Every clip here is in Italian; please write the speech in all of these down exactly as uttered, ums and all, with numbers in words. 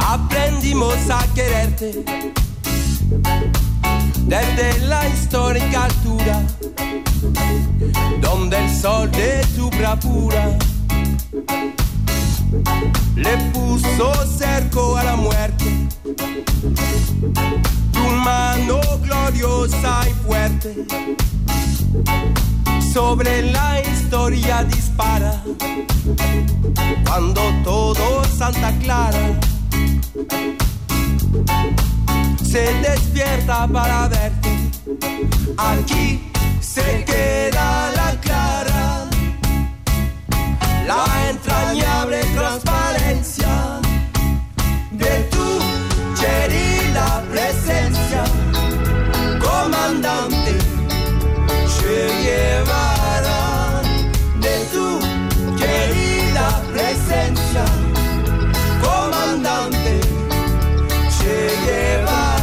aprendimos a quererte desde la histórica altura, donde el sol de tu bravura le puso cerco a la muerte. Tu mano gloriosa y fuerte sobre la historia dispara, cuando todo Santa Clara se despierta para verte. Aquí se queda la clara, la entrañable transparencia de tu querida presencia, comandante Che Guevara, de tu querida presencia, comandante Che Guevara.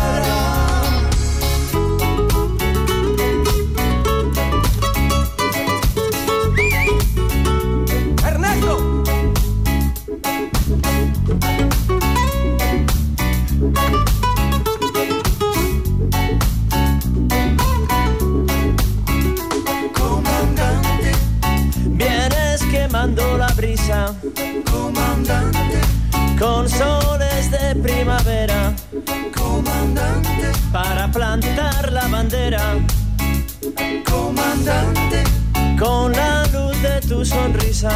La brisa, comandante, con soles de primavera, comandante, para plantar la bandera, comandante, con la luz de tu sonrisa,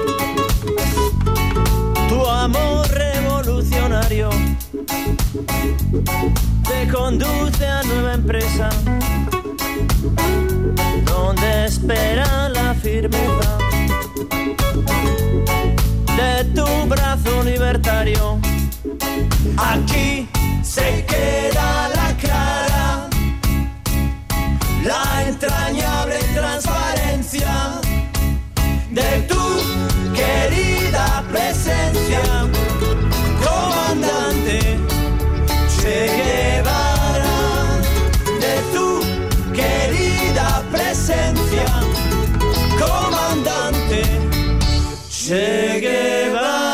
tu amor revolucionario te conduce a nueva empresa, donde espera la firmeza de tu brazo libertario. Aquí se queda la clara, la entrañable transparencia de tu querida presencia, comandante Che Guevara, de tu querida presencia, comandante Che Guevara.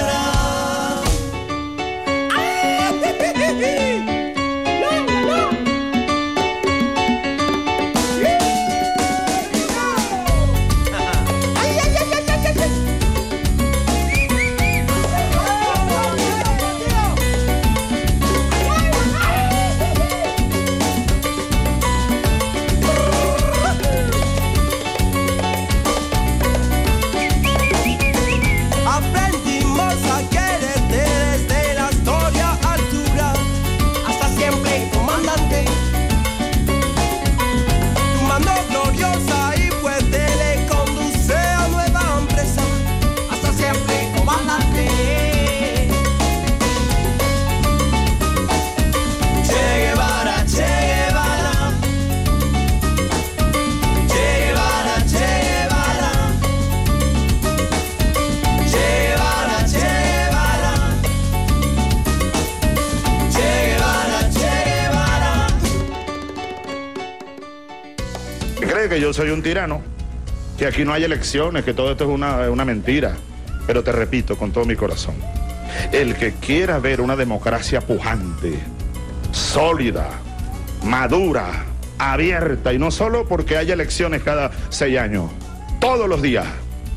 Que yo soy un tirano, que aquí no hay elecciones, que todo esto es una, una mentira. Pero te repito con todo mi corazón, el que quiera ver una democracia pujante, sólida, madura, abierta, y no solo porque haya elecciones cada seis años, todos los días,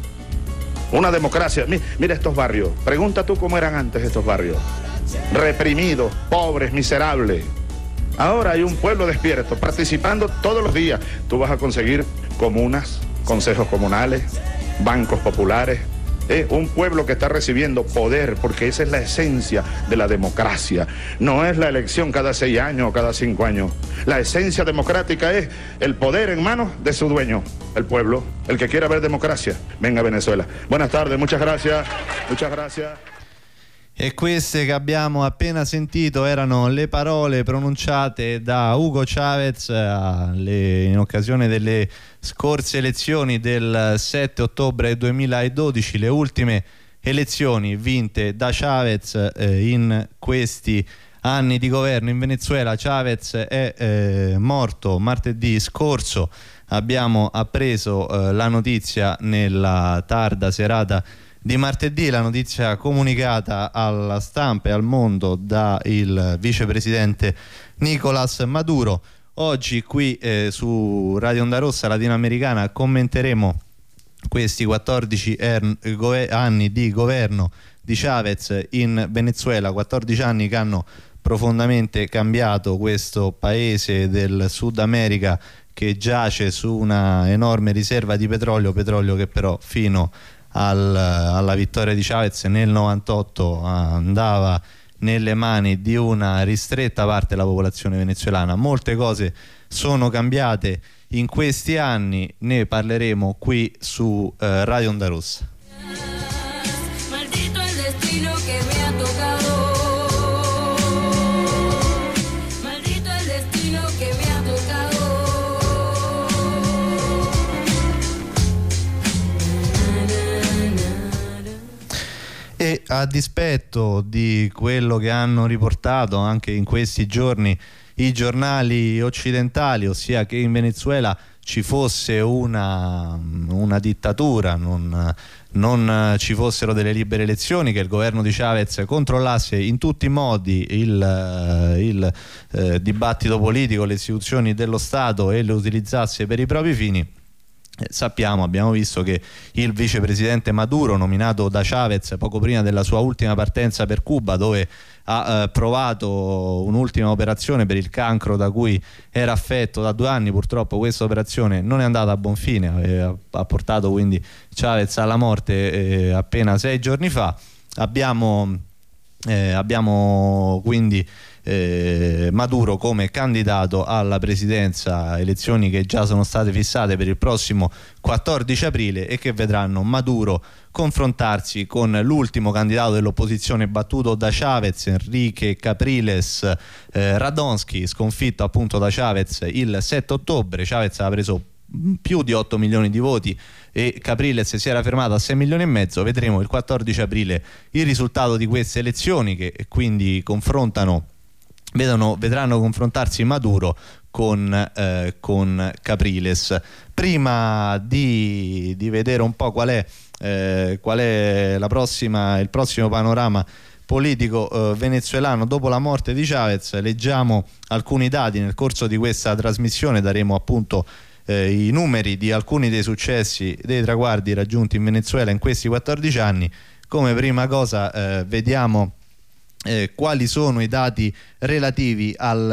una democracia. Mira estos barrios, pregunta tú cómo eran antes estos barrios, reprimidos, pobres, miserables. Ahora hay un pueblo despierto, participando todos los días. Tú vas a conseguir comunas, consejos comunales, bancos populares, ¿eh? Un pueblo que está recibiendo poder, porque esa es la esencia de la democracia. No es la elección cada seis años o cada cinco años. La esencia democrática es el poder en manos de su dueño, el pueblo. El que quiera ver democracia, venga a Venezuela. Buenas tardes, muchas gracias, muchas gracias. E queste che abbiamo appena sentito erano le parole pronunciate da Hugo Chavez alle, in occasione delle scorse elezioni del sette ottobre duemiladodici, le ultime elezioni vinte da Chavez eh, in questi anni di governo in Venezuela. Chavez è eh, morto martedì scorso, abbiamo appreso eh, la notizia nella tarda serata di martedì, la notizia comunicata alla stampa e al mondo dal vicepresidente Nicolás Maduro. Oggi qui eh, su Radio Onda Rossa Latinoamericana commenteremo questi quattordici er- go- anni di governo di Chavez in Venezuela, quattordici anni che hanno profondamente cambiato questo paese del Sud America che giace su una enorme riserva di petrolio, petrolio che però fino al, alla vittoria di Chavez nel novantotto andava nelle mani di una ristretta parte della popolazione venezuelana. Molte cose sono cambiate in questi anni, ne parleremo qui su eh, Radio Onda Rossa. Maldito el destino que me ha tocado. Maldito el destino que me ha tocado. E a dispetto di quello che hanno riportato anche in questi giorni i giornali occidentali, ossia che in Venezuela ci fosse una, una dittatura, non, non ci fossero delle libere elezioni, che il governo di Chavez controllasse in tutti i modi il, il eh, dibattito politico, le istituzioni dello Stato e le utilizzasse per i propri fini. Eh, sappiamo, abbiamo visto che il vicepresidente Maduro, nominato da Chavez poco prima della sua ultima partenza per Cuba, dove ha eh, provato un'ultima operazione per il cancro da cui era affetto da due anni, purtroppo questa operazione non è andata a buon fine, eh, ha portato quindi Chavez alla morte eh, appena sei giorni fa. Abbiamo, eh, abbiamo quindi Eh, Maduro come candidato alla presidenza, elezioni che già sono state fissate per il prossimo quattordici aprile e che vedranno Maduro confrontarsi con l'ultimo candidato dell'opposizione battuto da Chavez, Enrique Capriles eh, Radonsky, sconfitto appunto da Chavez il sette ottobre. Chavez aveva preso più di otto milioni di voti e Capriles si era fermato a sei milioni e mezzo. Vedremo il quattordici aprile il risultato di queste elezioni, che quindi confrontano Vedono, vedranno confrontarsi Maduro con, eh, con Capriles. Prima di, di vedere un po' qual è, eh, qual è la prossima, il prossimo panorama politico eh, venezuelano dopo la morte di Chavez, leggiamo alcuni dati. Nel corso di questa trasmissione daremo appunto eh, i numeri di alcuni dei successi, dei traguardi raggiunti in Venezuela in questi quattordici anni. Come prima cosa eh, vediamo Eh, quali sono i dati relativi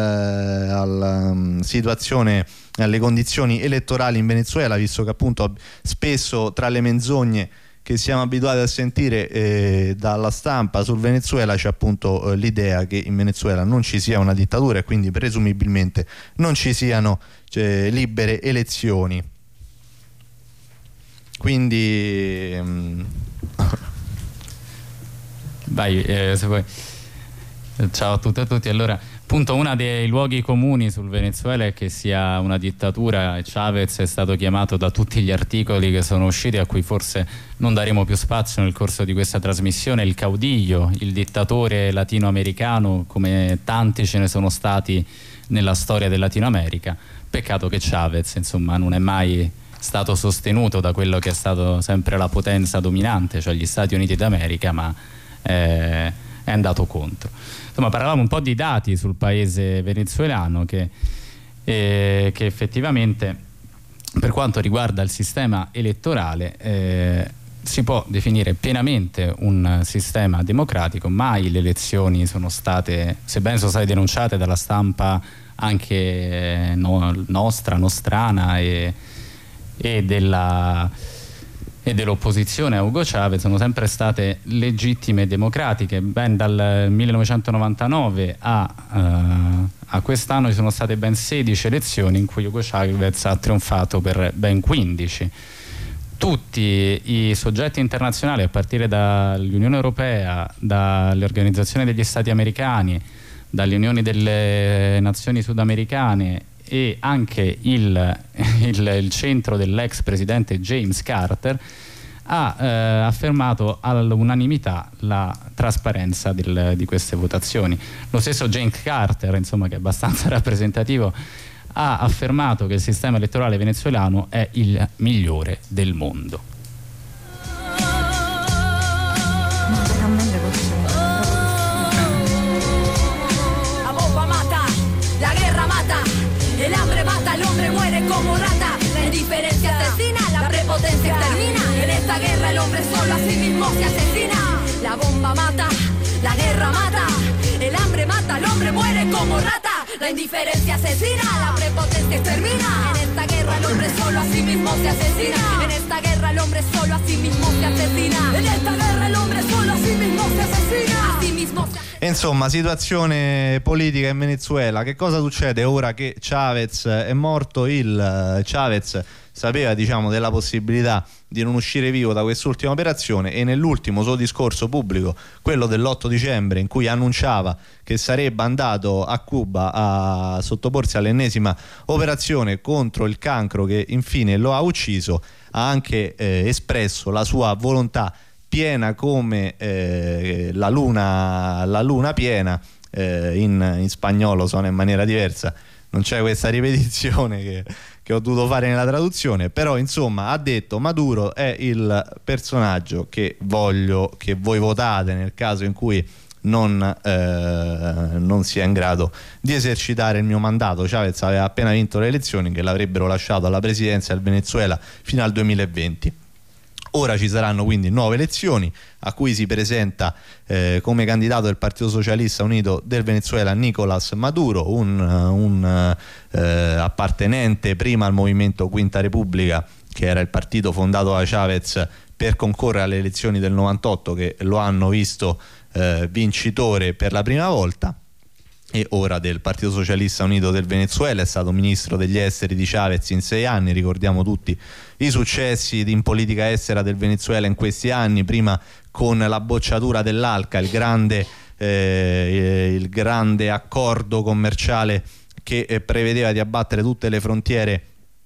alla al, um, situazione, alle condizioni elettorali in Venezuela, visto che appunto spesso tra le menzogne che siamo abituati a sentire eh, dalla stampa sul Venezuela c'è appunto eh, l'idea che in Venezuela non ci sia una dittatura e quindi presumibilmente non ci siano cioè, libere elezioni. Quindi um... vai eh, se vuoi. Ciao a tutte e a tutti. Allora, appunto, uno dei luoghi comuni sul Venezuela è che sia una dittatura. Chavez è stato chiamato da tutti gli articoli che sono usciti, a cui forse non daremo più spazio nel corso di questa trasmissione, il caudillo, il dittatore latinoamericano, come tanti ce ne sono stati nella storia del Latino America. Peccato che Chavez, insomma, non è mai stato sostenuto da quello che è stato sempre la potenza dominante, cioè gli Stati Uniti d'America, ma eh, è andato contro. Insomma, parlavamo un po' di dati sul paese venezuelano che, eh, che effettivamente, per quanto riguarda il sistema elettorale, eh, si può definire pienamente un sistema democratico. Mai le elezioni sono state, sebbene sono state denunciate dalla stampa anche eh, no, nostra, nostrana e, e della e dell'opposizione a Hugo Chavez, sono sempre state legittime e democratiche. Ben dal millenovecentonovantanove a, uh, a quest'anno ci sono state ben sedici elezioni in cui Hugo Chavez ha trionfato per ben quindici. Tutti i soggetti internazionali, a partire dall'Unione Europea, dalle organizzazioni degli Stati americani, dalle Unioni delle Nazioni Sudamericane e anche il, il, il centro dell'ex presidente James Carter, ha eh, affermato all'unanimità la trasparenza del, di queste votazioni. Lo stesso James Carter, insomma, che è abbastanza rappresentativo, ha affermato che il sistema elettorale venezuelano è il migliore del mondo. como rata. La indiferencia asesina, la prepotencia extermina. En esta guerra el hombre solo a sí mismo se asesina. La bomba mata, la guerra mata, el hambre mata, el hombre muere como rata. La indiferencia asesina, la prepotencia extermina. En esta guerra el hombre solo a sí mismo se asesina. En esta guerra el hombre solo a sí mismo se asesina. En esta guerra el hombre solo a sí mismo se asesina. A sí mismo se asesina. Insomma, situazione politica in Venezuela. Che cosa succede ora che Chavez è morto? Il Chavez sapeva, diciamo, della possibilità di non uscire vivo da quest'ultima operazione e nell'ultimo suo discorso pubblico, quello dell'otto dicembre, in cui annunciava che sarebbe andato a Cuba a sottoporsi all'ennesima operazione contro il cancro che infine lo ha ucciso, ha anche eh, espresso la sua volontà piena come eh, la luna la luna piena, eh, in, in spagnolo suona in maniera diversa, non c'è questa ripetizione che, che ho dovuto fare nella traduzione, però insomma ha detto: Maduro è il personaggio che voglio che voi votate nel caso in cui non, eh, non sia in grado di esercitare il mio mandato. Chavez aveva appena vinto le elezioni che l'avrebbero lasciato alla presidenza del Venezuela fino al duemilaventi. Ora ci saranno quindi nuove elezioni a cui si presenta eh, come candidato del Partito Socialista Unito del Venezuela Nicolás Maduro, un, un eh, appartenente prima al movimento Quinta Repubblica, che era il partito fondato da Chavez per concorrere alle elezioni del novantotto, che lo hanno visto eh, vincitore per la prima volta, e ora del Partito Socialista Unito del Venezuela. È stato ministro degli esteri di Chavez in sei anni, ricordiamo tutti i successi in politica estera del Venezuela in questi anni, prima con la bocciatura dell'Alca, il grande, eh, il grande accordo commerciale che eh, prevedeva di abbattere tutte le frontiere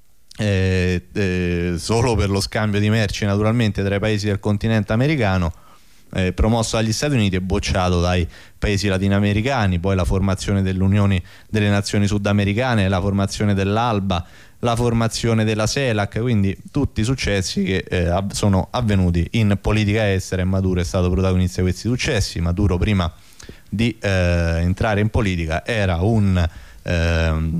eh, eh, solo per lo scambio di merci, naturalmente, tra i paesi del continente americano, Eh, promosso dagli Stati Uniti e bocciato dai paesi latinoamericani. Poi la formazione dell'Unione delle Nazioni Sudamericane, la formazione dell'Alba, la formazione della CELAC, quindi tutti successi che eh, sono avvenuti in politica estera, e Maduro è stato protagonista di questi successi. Maduro, prima di eh, entrare in politica, era un, eh,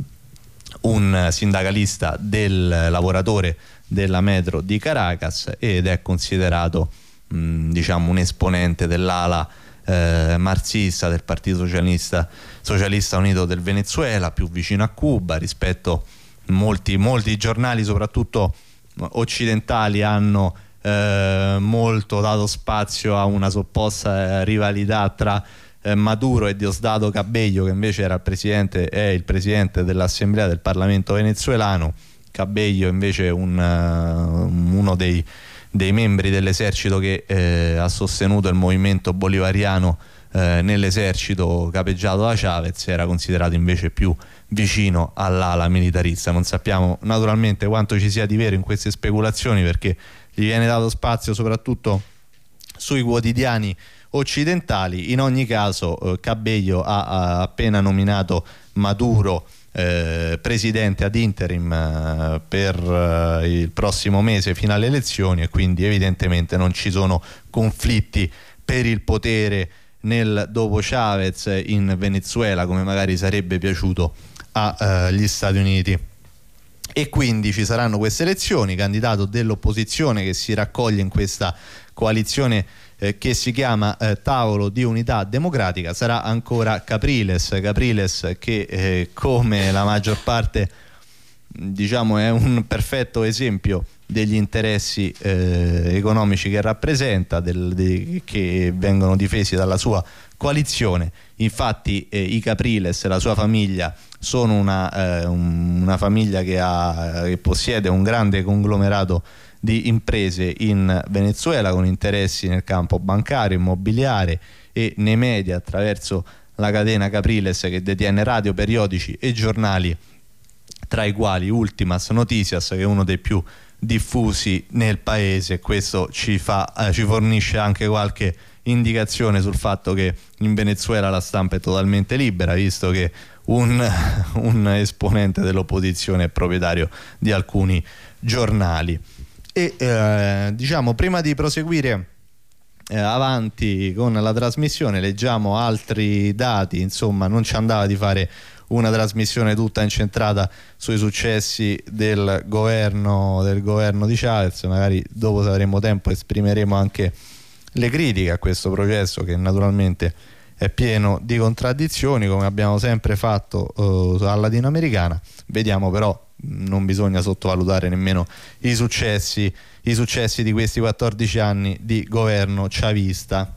un sindacalista del lavoratore della metro di Caracas ed è considerato diciamo un esponente dell'ala eh, marxista del Partito Socialista, Socialista Unito del Venezuela, più vicino a Cuba rispetto a molti, molti giornali, soprattutto occidentali, hanno eh, molto dato spazio a una supposta rivalità tra eh, Maduro e Diosdado Cabello, che invece era il presidente, è il presidente dell'Assemblea del Parlamento venezuelano. Cabello invece è un, uh, uno dei dei membri dell'esercito che eh, ha sostenuto il movimento bolivariano eh, nell'esercito capeggiato da Chavez, era considerato invece più vicino all'ala militarista. Non sappiamo naturalmente quanto ci sia di vero in queste speculazioni, perché gli viene dato spazio soprattutto sui quotidiani occidentali. In ogni caso eh, Cabello ha, ha appena nominato Maduro Eh, presidente ad interim eh, per eh, il prossimo mese fino alle elezioni, e quindi evidentemente non ci sono conflitti per il potere nel dopo Chavez in Venezuela, come magari sarebbe piaciuto agli eh, Stati Uniti. E quindi ci saranno queste elezioni. Candidato dell'opposizione che si raccoglie in questa coalizione eh, che si chiama eh, Tavolo di Unità Democratica sarà ancora Capriles Capriles che eh, come la maggior parte, diciamo, è un perfetto esempio degli interessi eh, economici che rappresenta, del, de, che vengono difesi dalla sua coalizione. Infatti eh, i Capriles, la sua famiglia, sono una, eh, un, una famiglia che, ha, che possiede un grande conglomerato di imprese in Venezuela, con interessi nel campo bancario, immobiliare e nei media, attraverso la catena Capriles, che detiene radio, periodici e giornali, tra i quali Ultimas Noticias, che è uno dei più diffusi nel paese. Questo ci, fa, eh, ci fornisce anche qualche indicazione sul fatto che in Venezuela la stampa è totalmente libera, visto che un, un esponente dell'opposizione è proprietario di alcuni giornali. E eh, diciamo, prima di proseguire eh, avanti con la trasmissione, leggiamo altri dati. Insomma, non ci andava di fare una trasmissione tutta incentrata sui successi del governo del governo di Chavez. Magari dopo, se avremo tempo, esprimeremo anche le critiche a questo processo, che naturalmente è pieno di contraddizioni, come abbiamo sempre fatto uh, alla latinoamericana. Vediamo però, non bisogna sottovalutare nemmeno i successi i successi di questi quattordici anni di governo chavista.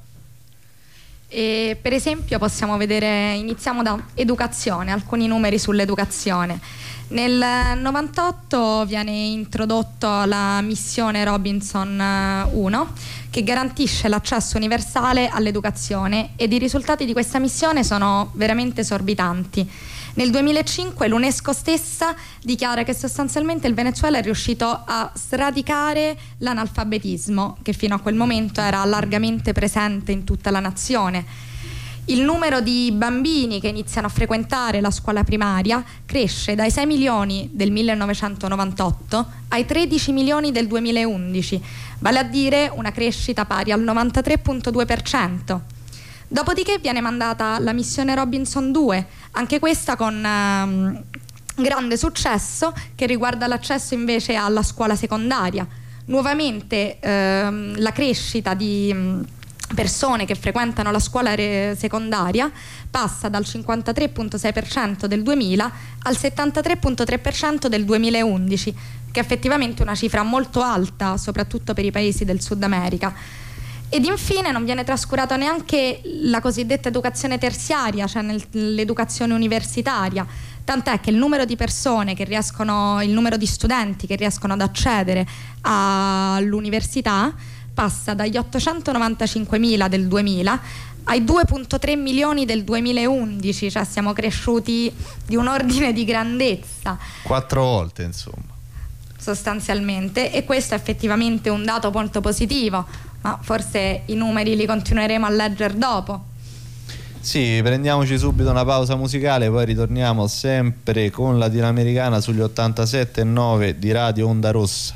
E per esempio possiamo vedere, iniziamo da educazione, alcuni numeri sull'educazione. Nel novantotto viene introdotto la missione Robinson uno, che garantisce l'accesso universale all'educazione, ed i risultati di questa missione sono veramente esorbitanti. Nel duemilacinque l'UNESCO stessa dichiara che sostanzialmente il Venezuela è riuscito a sradicare l'analfabetismo, che fino a quel momento era largamente presente in tutta la nazione. Il numero di bambini che iniziano a frequentare la scuola primaria cresce dai sei milioni del millenovecentonovantotto ai tredici milioni del duemilaundici, vale a dire una crescita pari al novantatré virgola due per cento. Dopodiché viene mandata la missione Robinson due, anche questa con um, grande successo, che riguarda l'accesso invece alla scuola secondaria. Nuovamente um, la crescita di um, persone che frequentano la scuola re- secondaria passa dal cinquantatré virgola sei per cento del duemila al settantatré virgola tre per cento del duemilaundici, che è effettivamente una cifra molto alta, soprattutto per i paesi del Sud America. Ed infine non viene trascurata neanche la cosiddetta educazione terziaria, cioè nel, l'educazione universitaria, tant'è che il numero di persone che riescono, il numero di studenti che riescono ad accedere all'università passa dagli ottocentonovantacinquemila del duemila ai due virgola tre milioni del duemilaundici, cioè siamo cresciuti di un ordine di grandezza. Quattro volte, insomma. Sostanzialmente, e questo è effettivamente un dato molto positivo, ma forse i numeri li continueremo a leggere dopo. Sì, prendiamoci subito una pausa musicale, poi ritorniamo sempre con Latinoamericana sugli ottantasette e nove di Radio Onda Rossa.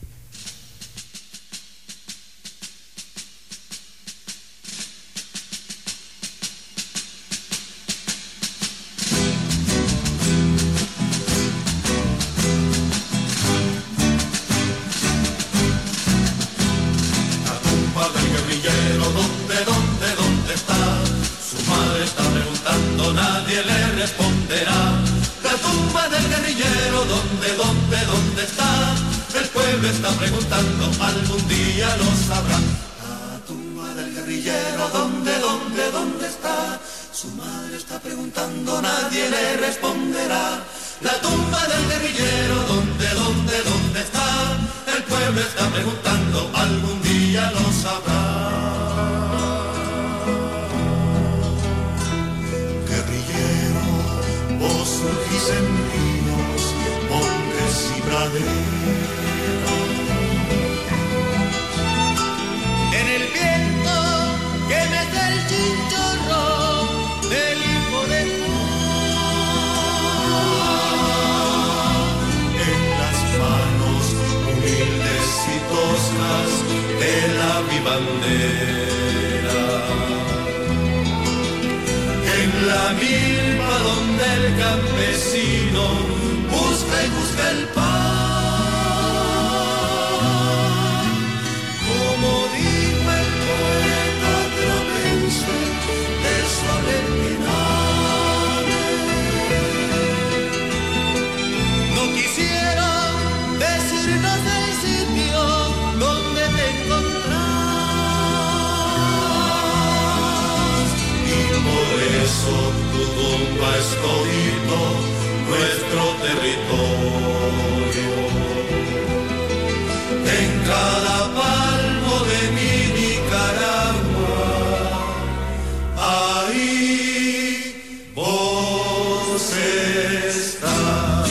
Algún día lo sabrá. La tumba del guerrillero, ¿dónde, dónde, dónde está? Su madre está preguntando, nadie le responderá. La tumba del guerrillero, ¿dónde, dónde, dónde está? El pueblo está preguntando, algún día lo sabrá. Guerrillero, vos surgís en ríos, montes y praderas. En el viento que mete el chinchorro del hijo de Juan, en las manos humildes y toscas de la vivandera, en la milpa donde el campesino busca y busca el pan. Tu tumba es todito nuestro territorio. En cada palmo de mi Nicaragua, ahí vos estás.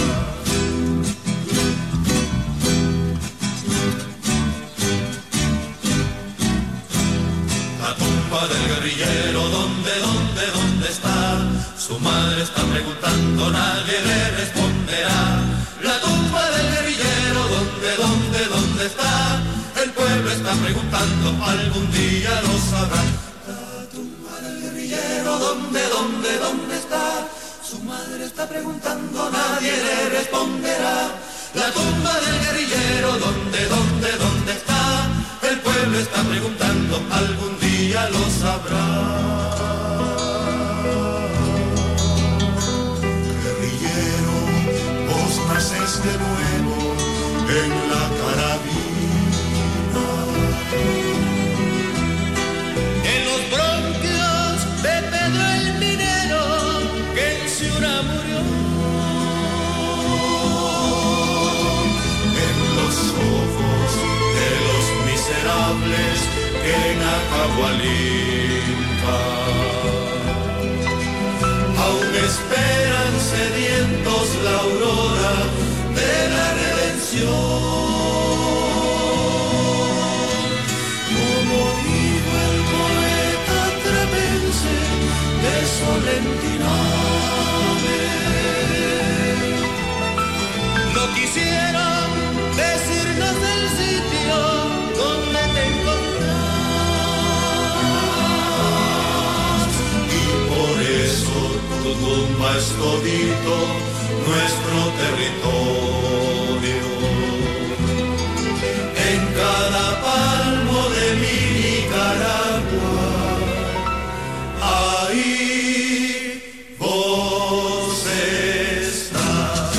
La tumba del guerrillero, ¿dónde, dónde, dónde está? Su madre está preguntando, nadie le responderá. La tumba del guerrillero, ¿dónde, dónde, dónde está? El pueblo está preguntando, algún día lo sabrá. La tumba del guerrillero, ¿dónde, dónde, dónde está? su madre está preguntando, nadie le responderá. La tumba del guerrillero, ¿dónde, dónde, dónde está? El pueblo está preguntando, algún día lo sabrá. Guerrillero, vos nacés de nuevo en la carabina. En los bronquios de Pedro el minero, que en Ciura murió. En los ojos de los miserables que en Acahualinca aún esperan sedientos la aurora de la redención. Como dijo el poeta trepense de Solentiname, no quisieron decirnos el sitio donde te encontrás, y por eso tu tumba es todito nuestro territorio. En cada palmo de mi Nicaragua, ahí vos estás.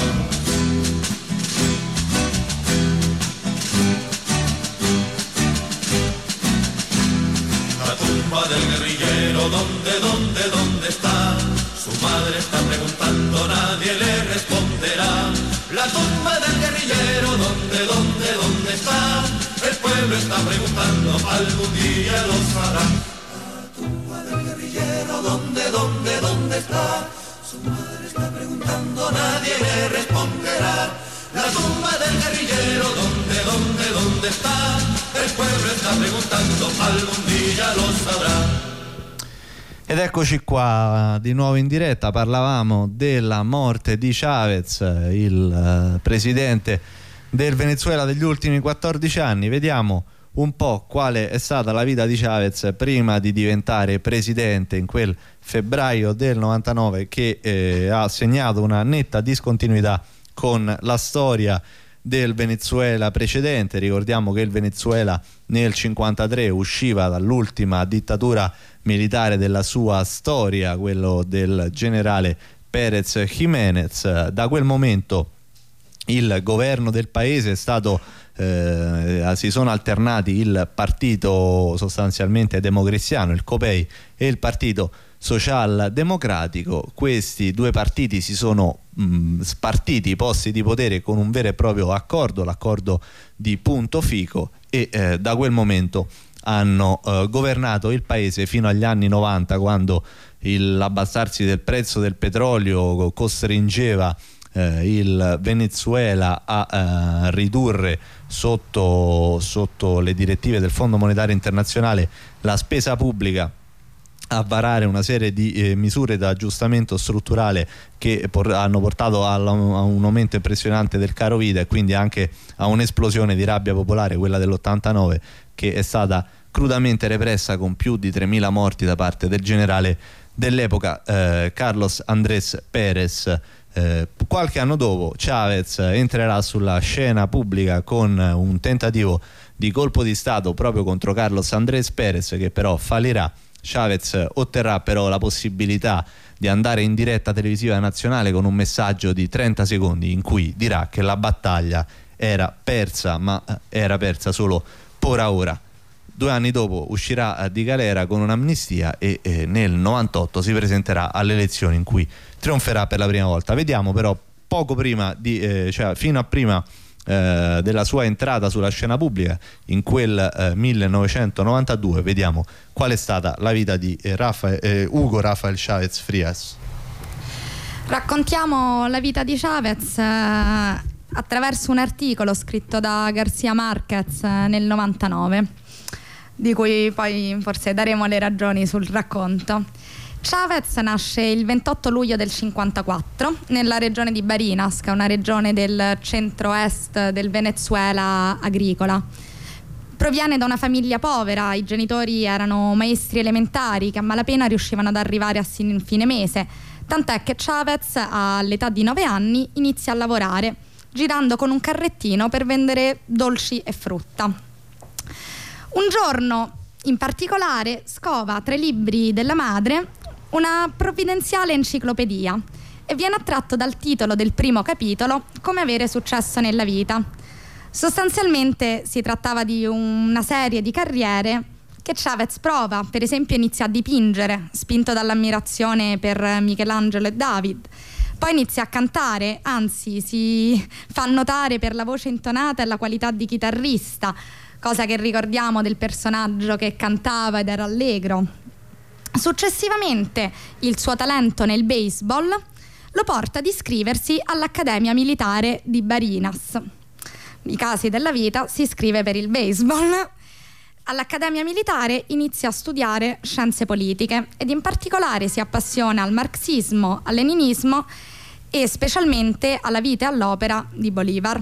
La tumba del guerrillero, ¿dónde, dónde, dónde está? Su madre está preguntando, nadie le responderá. La tumba del guerrillero, ¿dónde, dónde, dónde está? El pueblo está preguntando, algún día lo sabrá. La tumba del guerrillero, ¿dónde, dónde, dónde está? Su madre está preguntando, nadie le responderá. La tumba del guerrillero, ¿dónde, dónde, dónde está? El pueblo está preguntando, algún día lo sabrá. Ed eccoci qua di nuovo in diretta. Parlavamo della morte di Chavez, il uh, presidente del Venezuela degli ultimi quattordici anni. Vediamo un po' quale è stata la vita di Chavez prima di diventare presidente in quel febbraio del novantanove, che eh, ha segnato una netta discontinuità con la storia del Venezuela precedente. Ricordiamo che il Venezuela nel cinquantatré usciva dall'ultima dittatura militare della sua storia, quello del generale Pérez Jiménez. Da quel momento il governo del paese è stato eh, si sono alternati il partito sostanzialmente democristiano, il COPEI, e il partito socialdemocratico. Questi due partiti si sono mh, spartiti i posti di potere con un vero e proprio accordo, l'accordo di Punto Fico, e eh, da quel momento hanno eh, governato il paese fino agli anni novanta, quando il, l'abbassarsi del prezzo del petrolio costringeva eh, il Venezuela a eh, ridurre sotto, sotto le direttive del Fondo Monetario Internazionale la spesa pubblica, a varare una serie di eh, misure da aggiustamento strutturale che por- hanno portato a, a un aumento impressionante del caro vita, e quindi anche a un'esplosione di rabbia popolare, quella dell'ottantanove, che è stata crudamente repressa con più di tremila morti da parte del generale dell'epoca, eh, Carlos Andrés Pérez. Eh, qualche anno dopo Chavez entrerà sulla scena pubblica con un tentativo di colpo di stato proprio contro Carlos Andrés Pérez, che però fallirà. Chavez otterrà però la possibilità di andare in diretta televisiva nazionale con un messaggio di trenta secondi in cui dirà che la battaglia era persa, ma era persa solo por ora. Due anni dopo uscirà di galera con un'amnistia e eh, nel novantotto si presenterà alle elezioni in cui trionferà per la prima volta. Vediamo però poco prima di, eh, cioè fino a prima eh, della sua entrata sulla scena pubblica in quel eh, millenovecentonovantadue, vediamo qual è stata la vita di eh, Rafael, eh, Hugo Rafael Chávez Frías. Raccontiamo la vita di Chavez eh, attraverso un articolo scritto da García Márquez eh, nel novantanove, di cui poi forse daremo le ragioni sul racconto. Chavez nasce il ventotto luglio del cinquantaquattro nella regione di Barinas, che è una regione del centro-est del Venezuela agricola. Proviene da una famiglia povera, i genitori erano maestri elementari che a malapena riuscivano ad arrivare a fine mese. tant'è che Chavez all'età di nove anni inizia a lavorare, girando con un carrettino per vendere dolci e frutta. Un giorno in particolare scova tra i libri della madre una provvidenziale enciclopedia e viene attratto dal titolo del primo capitolo, Come avere successo nella vita. Sostanzialmente si trattava di una serie di carriere che Chavez prova. Per esempio inizia a dipingere, spinto dall'ammirazione per Michelangelo e David. Poi inizia a cantare, anzi si fa notare per la voce intonata e la qualità di chitarrista, cosa che ricordiamo del personaggio che cantava ed era allegro. Successivamente il suo talento nel baseball lo porta ad iscriversi all'Accademia Militare di Barinas. I casi della vita, si iscrive per il baseball. All'Accademia Militare inizia a studiare scienze politiche ed in particolare si appassiona al marxismo, al leninismo e specialmente alla vita e all'opera di Bolivar.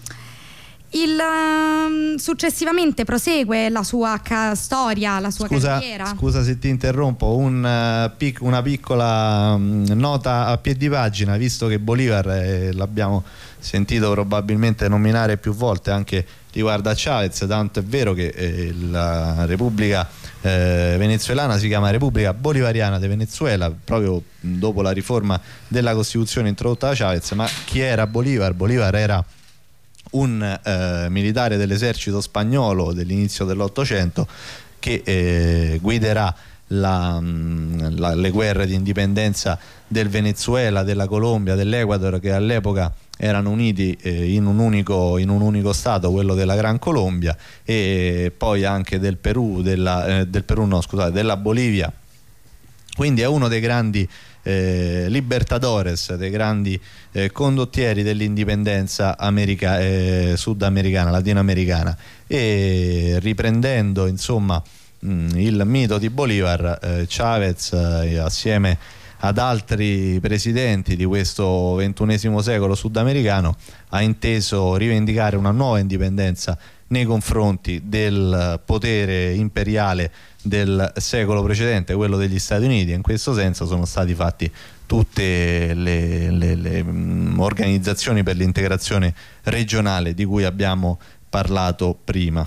Il, um, successivamente prosegue la sua ca- storia, la sua scusa, carriera. Scusa se ti interrompo, un, uh, pic- una piccola um, nota a piedi pagina, visto che Bolivar eh, l'abbiamo sentito probabilmente nominare più volte anche riguardo a Chavez, tanto è vero che eh, la Repubblica eh, venezuelana si chiama Repubblica Bolivariana de Venezuela, proprio dopo la riforma della Costituzione introdotta da Chavez. Ma chi era Bolivar? Bolivar era un eh, militare dell'esercito spagnolo dell'inizio dell'Ottocento che eh, guiderà la, la, le guerre di indipendenza del Venezuela, della Colombia, dell'Ecuador, che all'epoca erano uniti eh, in, un unico, in un unico stato, quello della Gran Colombia, e poi anche del Perù, della, eh, del Perù no, scusate, della Bolivia. Quindi è uno dei grandi eh, libertadores, dei grandi eh, condottieri dell'indipendenza america, eh, sudamericana, latinoamericana, e riprendendo insomma mh, il mito di Bolivar, eh, Chavez eh, assieme ad altri presidenti di questo ventunesimo secolo sudamericano ha inteso rivendicare una nuova indipendenza nei confronti del potere imperiale del secolo precedente, quello degli Stati Uniti. In questo senso sono stati fatti tutte le, le, le um, organizzazioni per l'integrazione regionale di cui abbiamo parlato prima.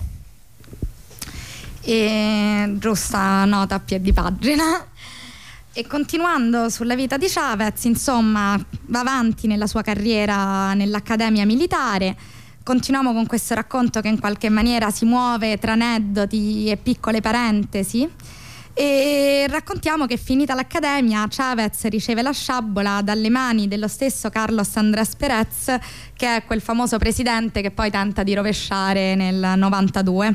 E giusta nota a piedi pagina. E continuando sulla vita di Chavez, insomma, va avanti nella sua carriera nell'Accademia Militare. Continuiamo con questo racconto che in qualche maniera si muove tra aneddoti e piccole parentesi, e raccontiamo che finita l'Accademia Chavez riceve la sciabola dalle mani dello stesso Carlos Andrés Pérez, che è quel famoso presidente che poi tenta di rovesciare nel novantadue.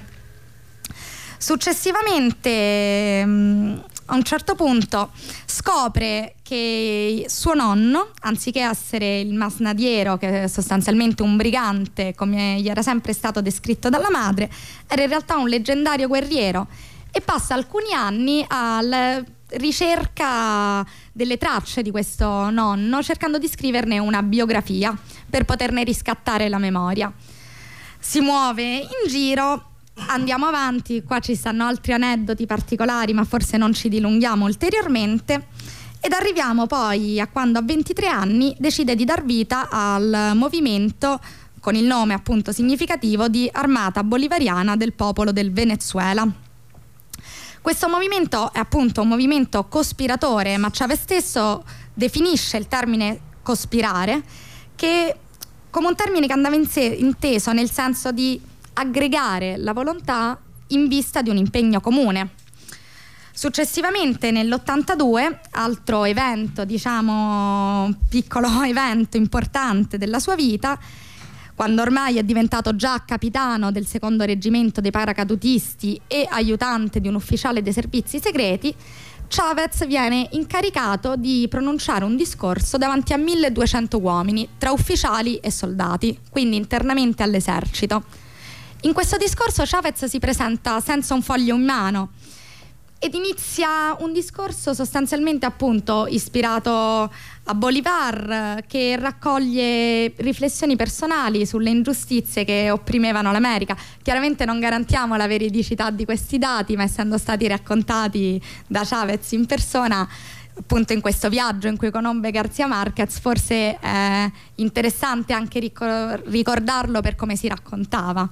Successivamente mh, a un certo punto scopre che suo nonno, anziché essere il masnadiero, che è sostanzialmente un brigante come gli era sempre stato descritto dalla madre, era in realtà un leggendario guerriero, e passa alcuni anni alla ricerca delle tracce di questo nonno, cercando di scriverne una biografia per poterne riscattare la memoria. Si muove in giro. Andiamo avanti, qua ci stanno altri aneddoti particolari, ma forse non ci dilunghiamo ulteriormente, ed arriviamo poi a quando a ventitré anni decide di dar vita al movimento con il nome appunto significativo di Armata Bolivariana del Popolo del Venezuela. Questo movimento è appunto un movimento cospiratore, ma Chavez stesso definisce il termine cospirare che come un termine che andava in sé, inteso nel senso di aggregare la volontà in vista di un impegno comune. Successivamente nell'ottantadue, altro evento, diciamo piccolo evento importante della sua vita, quando ormai è diventato già capitano del secondo reggimento dei paracadutisti e aiutante di un ufficiale dei servizi segreti, Chavez viene incaricato di pronunciare un discorso davanti a milleduecento uomini, tra ufficiali e soldati, quindi internamente all'esercito. In questo discorso Chavez si presenta senza un foglio in mano ed inizia un discorso sostanzialmente appunto ispirato a Bolivar, che raccoglie riflessioni personali sulle ingiustizie che opprimevano l'America. Chiaramente non garantiamo la veridicità di questi dati, ma essendo stati raccontati da Chavez in persona appunto in questo viaggio in cui conobbe García Márquez, forse è interessante anche ricordarlo per come si raccontava.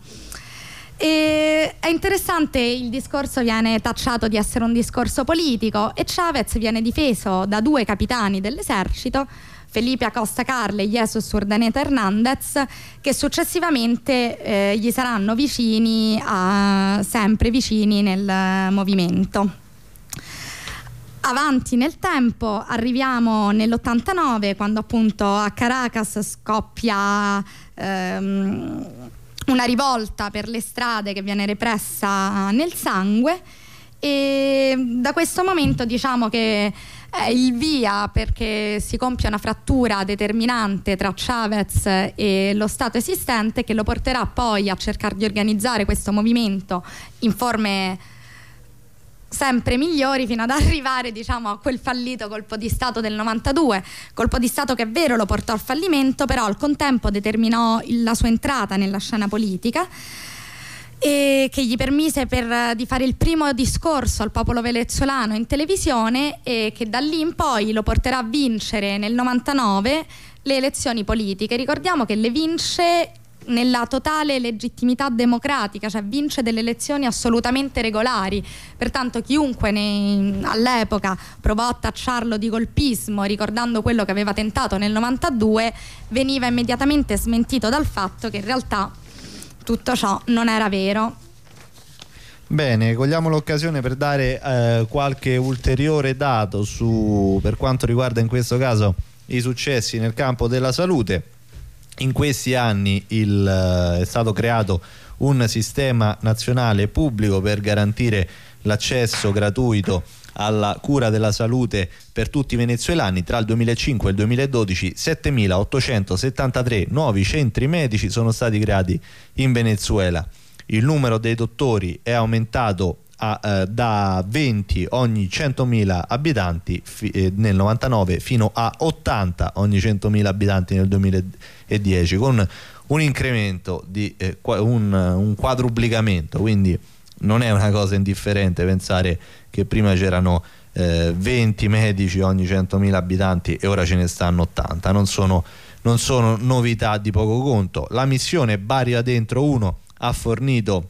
E è interessante, il discorso viene tacciato di essere un discorso politico e Chávez viene difeso da due capitani dell'esercito, Felipe Acosta Carle e Jesus Urdaneta Hernández, che successivamente eh, gli saranno vicini, a, sempre vicini nel movimento. Avanti nel tempo, arriviamo nell'ottantanove, quando appunto a Caracas scoppia ehm, una rivolta per le strade che viene repressa nel sangue, e da questo momento diciamo che è il via perché si compie una frattura determinante tra Chávez e lo Stato esistente, che lo porterà poi a cercare di organizzare questo movimento in forme sempre migliori, fino ad arrivare diciamo a quel fallito colpo di Stato del novantadue, colpo di Stato che è vero lo portò al fallimento, però al contempo determinò la sua entrata nella scena politica e che gli permise per, di fare il primo discorso al popolo venezuelano in televisione, e che da lì in poi lo porterà a vincere nel novantanove le elezioni politiche. Ricordiamo che le vince nella totale legittimità democratica, cioè vince delle elezioni assolutamente regolari, pertanto chiunque ne, all'epoca provò a tacciarlo di golpismo ricordando quello che aveva tentato nel novantadue veniva immediatamente smentito dal fatto che in realtà tutto ciò non era vero. Bene, cogliamo l'occasione per dare eh, qualche ulteriore dato su, per quanto riguarda in questo caso i successi nel campo della salute. In questi anni il, uh, è stato creato un sistema nazionale pubblico per garantire l'accesso gratuito alla cura della salute per tutti i venezuelani. Tra il duemilacinque e il duemiladodici settemilaottocentosettantatré nuovi centri medici sono stati creati in Venezuela. Il numero dei dottori è aumentato a, eh, da venti ogni centomila abitanti fi, eh, nel novantanove fino a ottanta ogni centomila abitanti nel duemiladieci, con un incremento di eh, un, un quadruplicamento, quindi non è una cosa indifferente pensare che prima c'erano eh, venti medici ogni centomila abitanti e ora ce ne stanno ottanta. Non sono, non sono novità di poco conto. La missione Bari là dentro uno ha fornito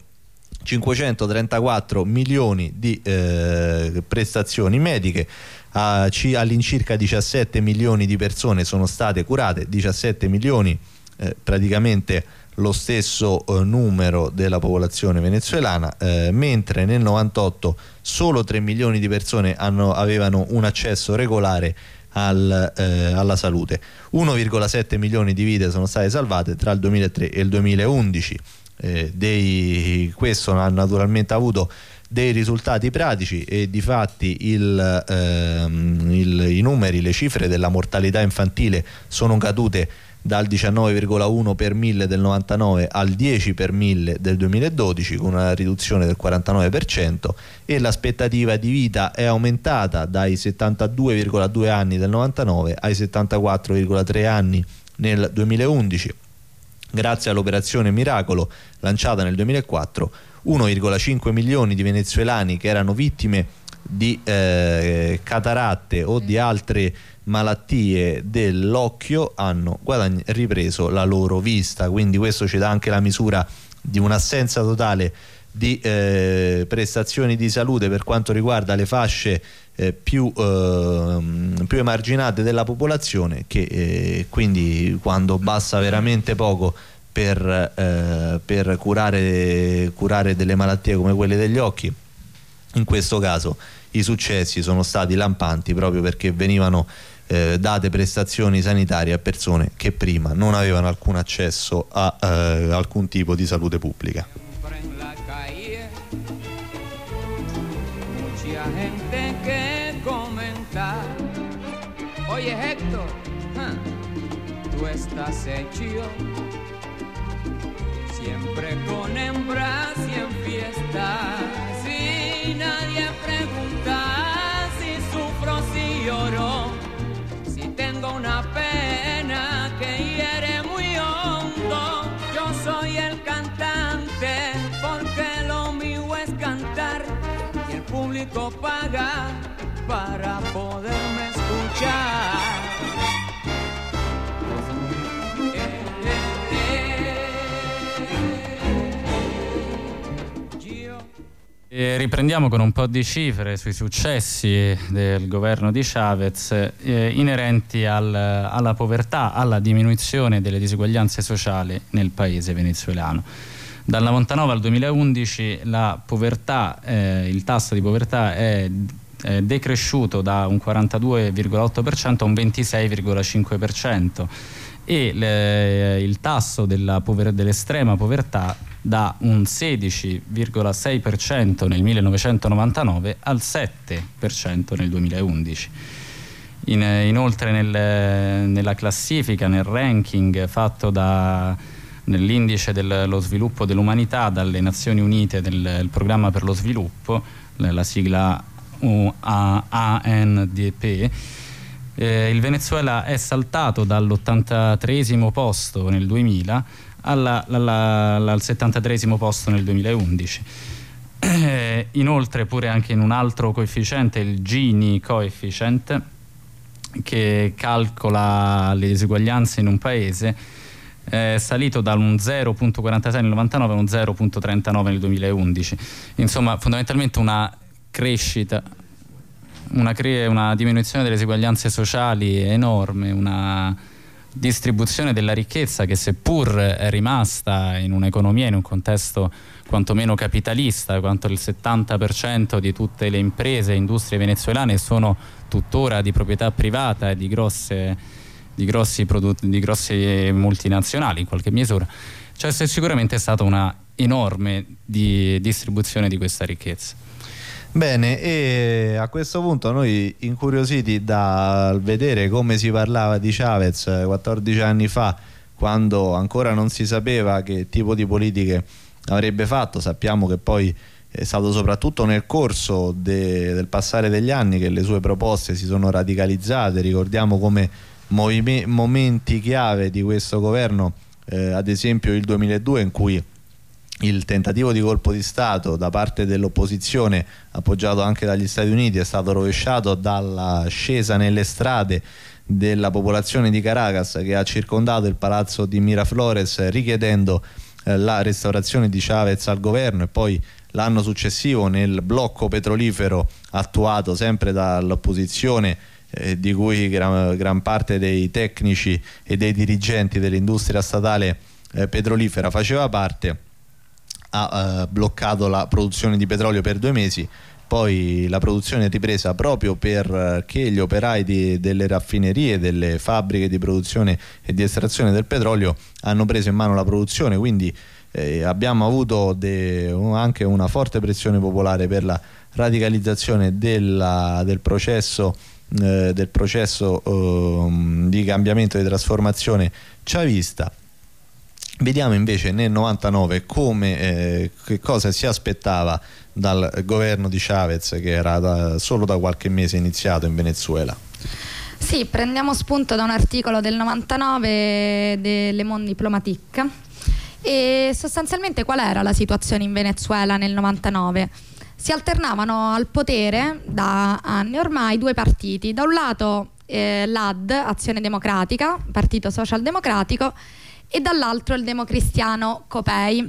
cinquecentotrentaquattro milioni di eh, prestazioni mediche, a, all'incirca diciassette milioni di persone sono state curate, diciassette milioni eh, praticamente lo stesso eh, numero della popolazione venezuelana, eh, mentre nel novantotto solo tre milioni di persone hanno, avevano un accesso regolare al, eh, alla salute. uno virgola sette milioni di vite sono state salvate tra il duemilatré e il duemilaundici. Eh, dei, questo ha naturalmente avuto dei risultati pratici e difatti il, ehm, il, i numeri, le cifre della mortalità infantile sono cadute dal diciannove virgola uno per mille del novantanove al dieci per mille del duemiladodici, con una riduzione del quarantanove per cento, e l'aspettativa di vita è aumentata dai settantadue virgola due anni del novantanove ai settantaquattro virgola tre anni nel duemilaundici. Grazie all'operazione Miracolo lanciata nel duemilaquattro, uno virgola cinque milioni di venezuelani che erano vittime di eh, cataratte o di altre malattie dell'occhio hanno guadagn- ripreso la loro vista, quindi questo ci dà anche la misura di un'assenza totale di eh, prestazioni di salute per quanto riguarda le fasce eh, più, eh, più emarginate della popolazione, che eh, quindi quando basta veramente poco per, eh, per curare, curare delle malattie come quelle degli occhi, in questo caso i successi sono stati lampanti proprio perché venivano eh, date prestazioni sanitarie a persone che prima non avevano alcun accesso a eh, alcun tipo di salute pubblica. Gente que comentar. Oye Héctor, huh, tú estás hecho siempre con hembras y en fiestas. Si nadie pregunta si sufro, si lloro, si tengo una pena que hiere muy hondo, yo soy el cantante porque lo mío es cantar. El público paga para poderme riprendiamo con un po' di cifre sui successi del governo di Chavez eh, inerenti al, alla povertà, alla diminuzione delle disuguaglianze sociali nel paese venezuelano. Dal novantanove al duemilaundici la povertà, eh, il tasso di povertà è, è decresciuto da un quarantadue virgola otto per cento a un ventisei virgola cinque per cento e le, il tasso della pover- dell'estrema povertà da un sedici virgola sei per cento nel millenovecentonovantanove al sette per cento nel duemilaundici. In, inoltre nel, nella classifica, nel ranking fatto da nell'indice dello sviluppo dell'umanità dalle Nazioni Unite del, del programma per lo sviluppo, la sigla A N D P, eh, il Venezuela è saltato dall'ottantatreesimo posto nel duemila alla, alla, alla, al settantatreesimo posto nel duemilaundici. Eh, inoltre pure anche in un altro coefficiente, il Gini coefficient, che calcola le disuguaglianze in un paese, è salito da un zero virgola quarantasei nel novantanove a un zero virgola trentanove nel duemilaundici. Insomma, fondamentalmente una crescita, una, cre- una diminuzione delle disuguaglianze sociali enorme, una distribuzione della ricchezza che, seppur è rimasta in un'economia, in un contesto quantomeno capitalista, quanto il settanta per cento di tutte le imprese e industrie venezuelane sono tuttora di proprietà privata e di grosse di grossi prodotti, di grossi multinazionali in qualche misura, cioè sicuramente è stata una enorme di distribuzione di questa ricchezza. Bene, e a questo punto noi, incuriositi dal vedere come si parlava di Chavez quattordici anni fa, quando ancora non si sapeva che tipo di politiche avrebbe fatto, sappiamo che poi è stato soprattutto nel corso de, del passare degli anni che le sue proposte si sono radicalizzate. Ricordiamo come movime, momenti chiave di questo governo, eh, ad esempio il duemiladue, in cui il tentativo di colpo di Stato da parte dell'opposizione, appoggiato anche dagli Stati Uniti, è stato rovesciato dalla scesa nelle strade della popolazione di Caracas, che ha circondato il palazzo di Miraflores richiedendo eh, la restaurazione di Chavez al governo, e poi l'anno successivo nel blocco petrolifero attuato sempre dall'opposizione, eh, di cui gran, gran parte dei tecnici e dei dirigenti dell'industria statale eh, petrolifera faceva parte, ha eh, bloccato la produzione di petrolio per due mesi. Poi la produzione è ripresa proprio perché gli operai di, delle raffinerie, delle fabbriche di produzione e di estrazione del petrolio hanno preso in mano la produzione, quindi eh, abbiamo avuto de, anche una forte pressione popolare per la radicalizzazione della, del processo, eh, del processo eh, di cambiamento e di trasformazione chavista. Vediamo invece nel novantanove come, eh, che cosa si aspettava dal governo di Chavez, che era da, solo da qualche mese iniziato in Venezuela. Sì, prendiamo spunto da un articolo del novantanove de Le Monde Diplomatique, e sostanzialmente qual era la situazione in Venezuela nel novantanove? Si alternavano al potere da anni ormai due partiti, da un lato eh, l'A D, Azione Democratica, Partito Socialdemocratico, e dall'altro il democristiano Copei.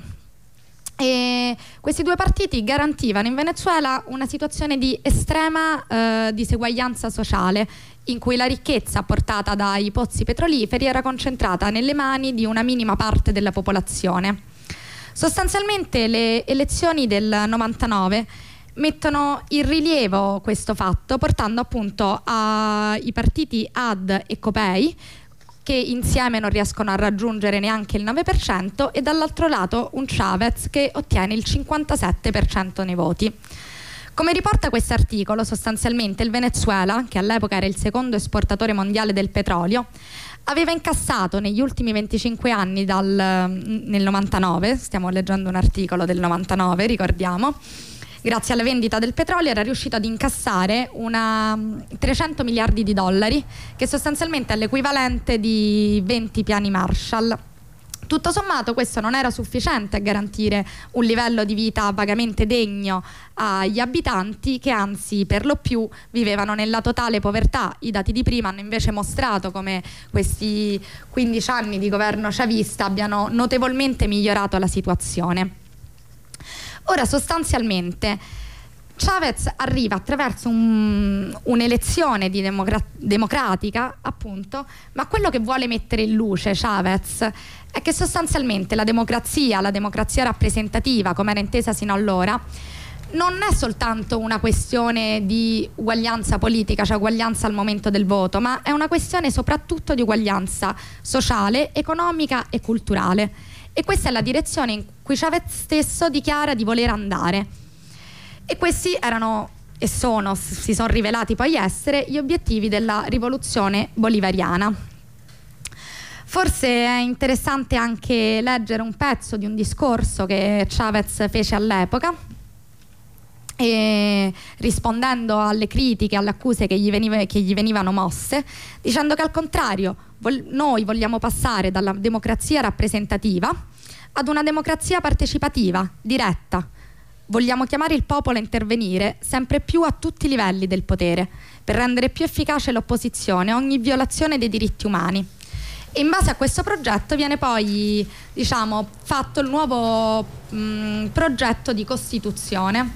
E questi due partiti garantivano in Venezuela una situazione di estrema eh, diseguaglianza sociale, in cui la ricchezza portata dai pozzi petroliferi era concentrata nelle mani di una minima parte della popolazione. Sostanzialmente le elezioni del novantanove mettono in rilievo questo fatto, portando appunto ai partiti A D e Copei, che insieme non riescono a raggiungere neanche il nove per cento, e dall'altro lato un Chavez che ottiene il cinquantasette per cento nei voti. Come riporta questo articolo, sostanzialmente il Venezuela, che all'epoca era il secondo esportatore mondiale del petrolio, aveva incassato negli ultimi venticinque anni, dal, nel novantanove, stiamo leggendo un articolo del novantanove, ricordiamo, grazie alla vendita del petrolio era riuscito ad incassare una trecento miliardi di dollari, che sostanzialmente è l'equivalente di venti piani Marshall. Tutto sommato questo non era sufficiente a garantire un livello di vita vagamente degno agli abitanti, che anzi per lo più vivevano nella totale povertà. I dati di prima hanno invece mostrato come questi quindici anni di governo chavista abbiano notevolmente migliorato la situazione. Ora, sostanzialmente, Chavez arriva attraverso un, un'elezione di democra- democratica, appunto, ma quello che vuole mettere in luce Chavez è che sostanzialmente la democrazia, la democrazia rappresentativa, come era intesa sino allora, non è soltanto una questione di uguaglianza politica, cioè uguaglianza al momento del voto, ma è una questione soprattutto di uguaglianza sociale, economica e culturale. E questa è la direzione in cui Chavez stesso dichiara di voler andare. E questi erano e sono, si sono rivelati poi essere, gli obiettivi della rivoluzione bolivariana. Forse è interessante anche leggere un pezzo di un discorso che Chavez fece all'epoca, e rispondendo alle critiche, alle accuse che gli, veniva, che gli venivano mosse, dicendo che al contrario vol- noi vogliamo passare dalla democrazia rappresentativa ad una democrazia partecipativa, diretta. Vogliamo chiamare il popolo a intervenire sempre più a tutti i livelli del potere per rendere più efficace l'opposizione a ogni violazione dei diritti umani. E in base a questo progetto viene poi, diciamo, fatto il nuovo mh, progetto di Costituzione.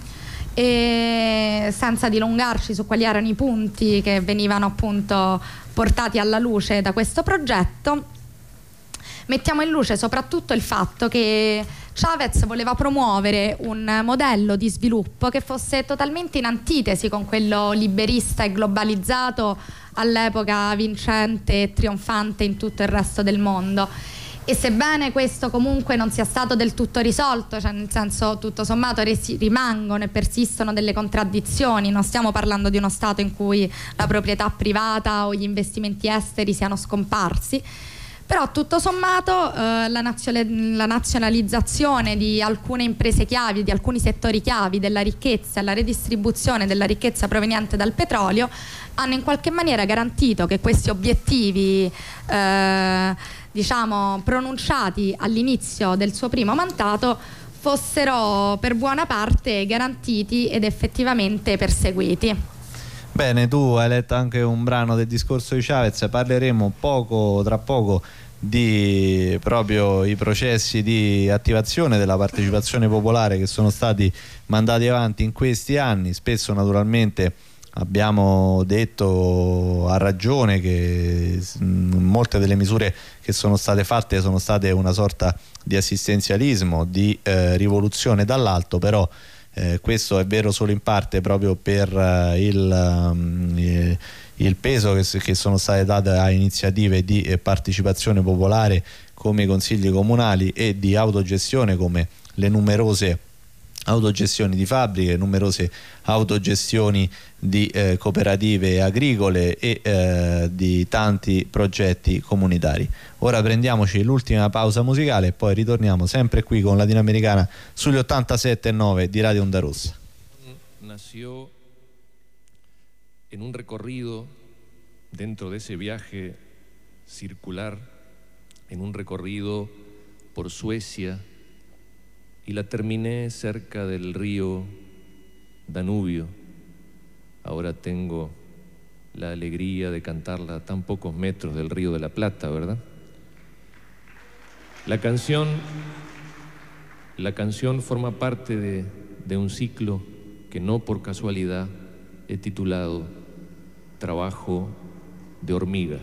E senza dilungarci su quali erano i punti che venivano appunto portati alla luce da questo progetto, mettiamo in luce soprattutto il fatto che Chavez voleva promuovere un modello di sviluppo che fosse totalmente in antitesi con quello liberista e globalizzato all'epoca vincente e trionfante in tutto il resto del mondo. E sebbene questo comunque non sia stato del tutto risolto, cioè nel senso tutto sommato resi- rimangono e persistono delle contraddizioni, non stiamo parlando di uno Stato in cui la proprietà privata o gli investimenti esteri siano scomparsi, però tutto sommato eh, la, nazio- la nazionalizzazione di alcune imprese chiavi, di alcuni settori chiavi della ricchezza e la redistribuzione della ricchezza proveniente dal petrolio hanno in qualche maniera garantito che questi obiettivi eh, diciamo pronunciati all'inizio del suo primo mandato fossero per buona parte garantiti ed effettivamente perseguiti. Bene, tu hai letto anche un brano del discorso di Chavez, parleremo poco tra poco di proprio i processi di attivazione della partecipazione popolare che sono stati mandati avanti in questi anni. Spesso naturalmente abbiamo detto a ragione che molte delle misure che sono state fatte sono state una sorta di assistenzialismo, di eh, rivoluzione dall'alto, però Eh, questo è vero solo in parte proprio per uh, il, um, il peso che, che sono state date a iniziative di eh, partecipazione popolare come i consigli comunali e di autogestione come le numerose autogestioni di fabbriche, numerose autogestioni di eh, cooperative agricole e eh, di tanti progetti comunitari. Ora prendiamoci l'ultima pausa musicale e poi ritorniamo sempre qui con Latinoamericana sugli ottantasette e nove di Radio Onda Rossa. Nació en un recorrido dentro de ese viaje circular, en un recorrido por Suecia, y la terminé cerca del río Danubio. Ahora tengo la alegría de cantarla a tan pocos metros del río de la Plata, ¿verdad? La canción, la canción forma parte de, de un ciclo que no por casualidad he titulado Trabajo de hormiga.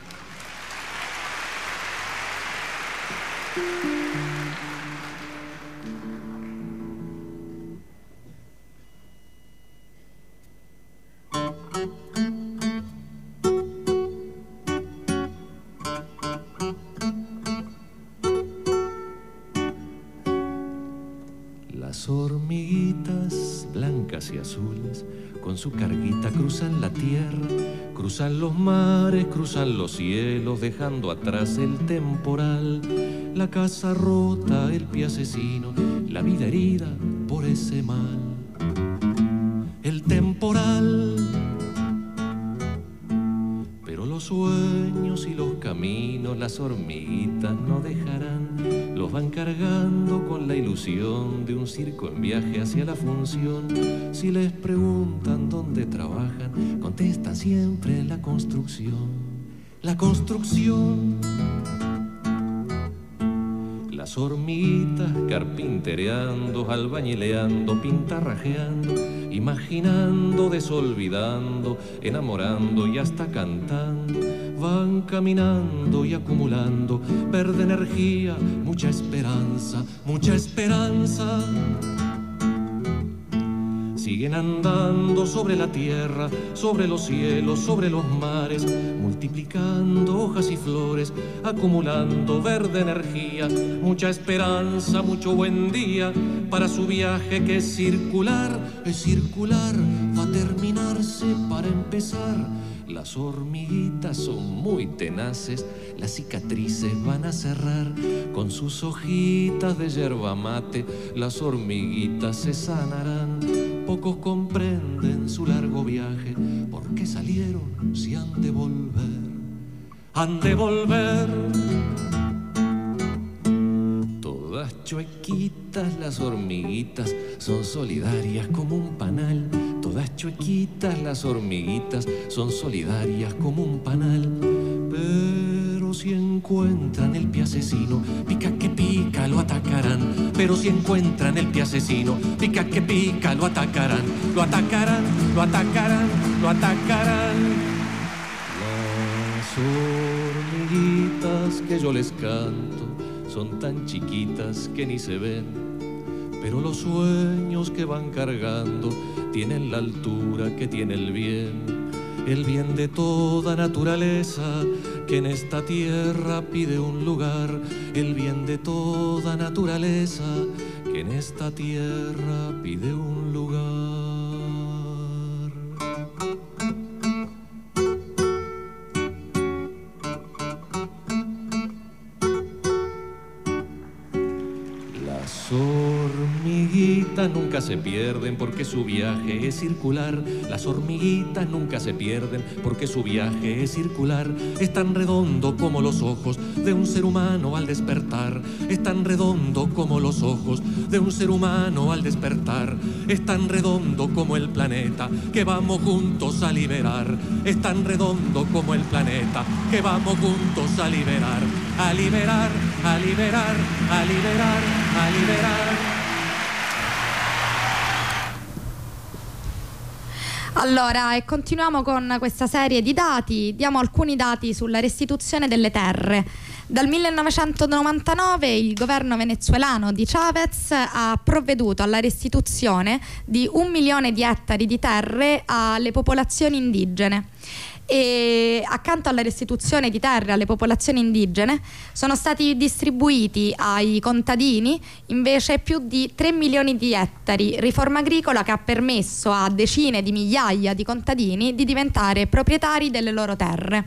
Las hormiguitas blancas y azules con su carguita cruzan la tierra, cruzan los mares, cruzan los cielos, dejando atrás el temporal, la casa rota, el pie asesino, la vida herida por ese mal. El temporal, pero los sueños y los caminos las hormiguitas no dejarán, los van cargando con la ilusión de un circo en viaje hacia la función. Si les preguntan dónde trabajan, contestan siempre la construcción. La construcción. Las hormiguitas carpintereando, albañileando, pintarrajeando, imaginando, desolvidando, enamorando y hasta cantando. Van caminando y acumulando verde energía, mucha esperanza, mucha esperanza. Siguen andando sobre la tierra, sobre los cielos, sobre los mares, multiplicando hojas y flores, acumulando verde energía, mucha esperanza, mucho buen día para su viaje que es circular, es circular, va a terminarse para empezar. Las hormiguitas son muy tenaces, las cicatrices van a cerrar con sus hojitas de yerba mate, las hormiguitas se sanarán. Pocos comprenden su largo viaje, ¿por qué salieron si han de volver? Han de volver. Todas chuequitas las hormiguitas, son solidarias como un panal. Todas chuequitas las hormiguitas, son solidarias como un panal. Pero si encuentran el pie asesino, pica que pica, lo atacarán. Pero si encuentran el pie asesino, pica que pica, lo atacarán. Lo atacarán, lo atacarán, lo atacarán. Las hormiguitas que yo les canto son tan chiquitas que ni se ven, pero los sueños que van cargando tienen la altura que tiene el bien, el bien de toda naturaleza que en esta tierra pide un lugar, el bien de toda naturaleza que en esta tierra pide un lugar. Las hormiguitas nunca se pierden porque su viaje es circular. Las hormiguitas nunca se pierden porque su viaje es circular. Es tan redondo como los ojos de un ser humano al despertar. Es tan redondo como los ojos de un ser humano al despertar. Es tan redondo como el planeta que vamos juntos a liberar. Es tan redondo como el planeta que vamos juntos a liberar. A liberar, a liberar, a liberar, a liberar. Allora, e continuiamo con questa serie di dati. Diamo alcuni dati sulla restituzione delle terre. Dal millenovecentonovantanove il governo venezuelano di Chavez ha provveduto alla restituzione di un milione di ettari di terre alle popolazioni indigene. E accanto alla restituzione di terre alle popolazioni indigene sono stati distribuiti ai contadini invece più di tre milioni di ettari, riforma agricola che ha permesso a decine di migliaia di contadini di diventare proprietari delle loro terre.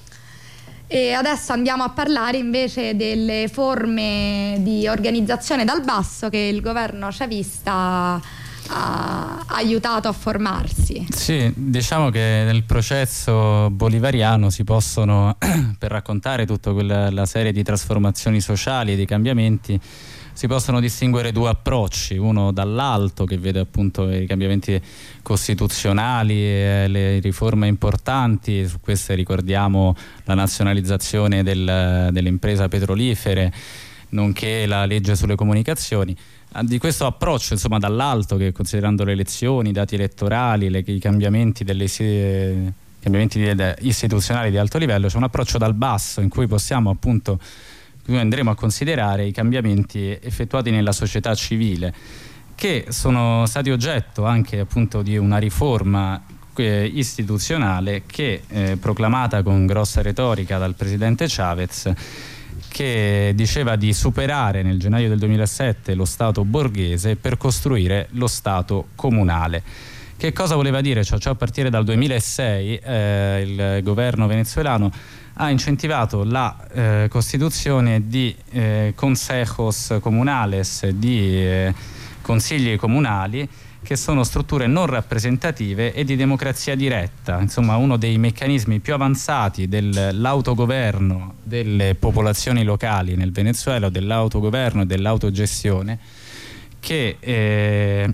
E adesso andiamo a parlare invece delle forme di organizzazione dal basso che il governo chavista ha aiutato a formarsi. Sì, diciamo che nel processo bolivariano si possono, per raccontare tutta quella la serie di trasformazioni sociali e di cambiamenti, si possono distinguere due approcci, uno dall'alto che vede appunto i cambiamenti costituzionali e le riforme importanti. Su queste ricordiamo la nazionalizzazione del, delle imprese petrolifere, nonché la legge sulle comunicazioni. Di questo approccio, insomma, dall'alto, che considerando le elezioni, i dati elettorali, le, i cambiamenti, delle, eh, cambiamenti di, de, istituzionali di alto livello, c'è un approccio dal basso in cui possiamo appunto, qui andremo a considerare i cambiamenti effettuati nella società civile, che sono stati oggetto anche appunto di una riforma eh, istituzionale che, eh, proclamata con grossa retorica dal presidente Chavez, che diceva di superare nel gennaio del duemilasette lo Stato borghese per costruire lo Stato comunale. Che cosa voleva dire? Cioè, cioè a partire dal duemilasei eh, il governo venezuelano ha incentivato la eh, costituzione di eh, consejos comunales, di eh, consigli comunali, che sono strutture non rappresentative e di democrazia diretta, insomma uno dei meccanismi più avanzati dell'autogoverno delle popolazioni locali nel Venezuela, dell'autogoverno e dell'autogestione, che, eh,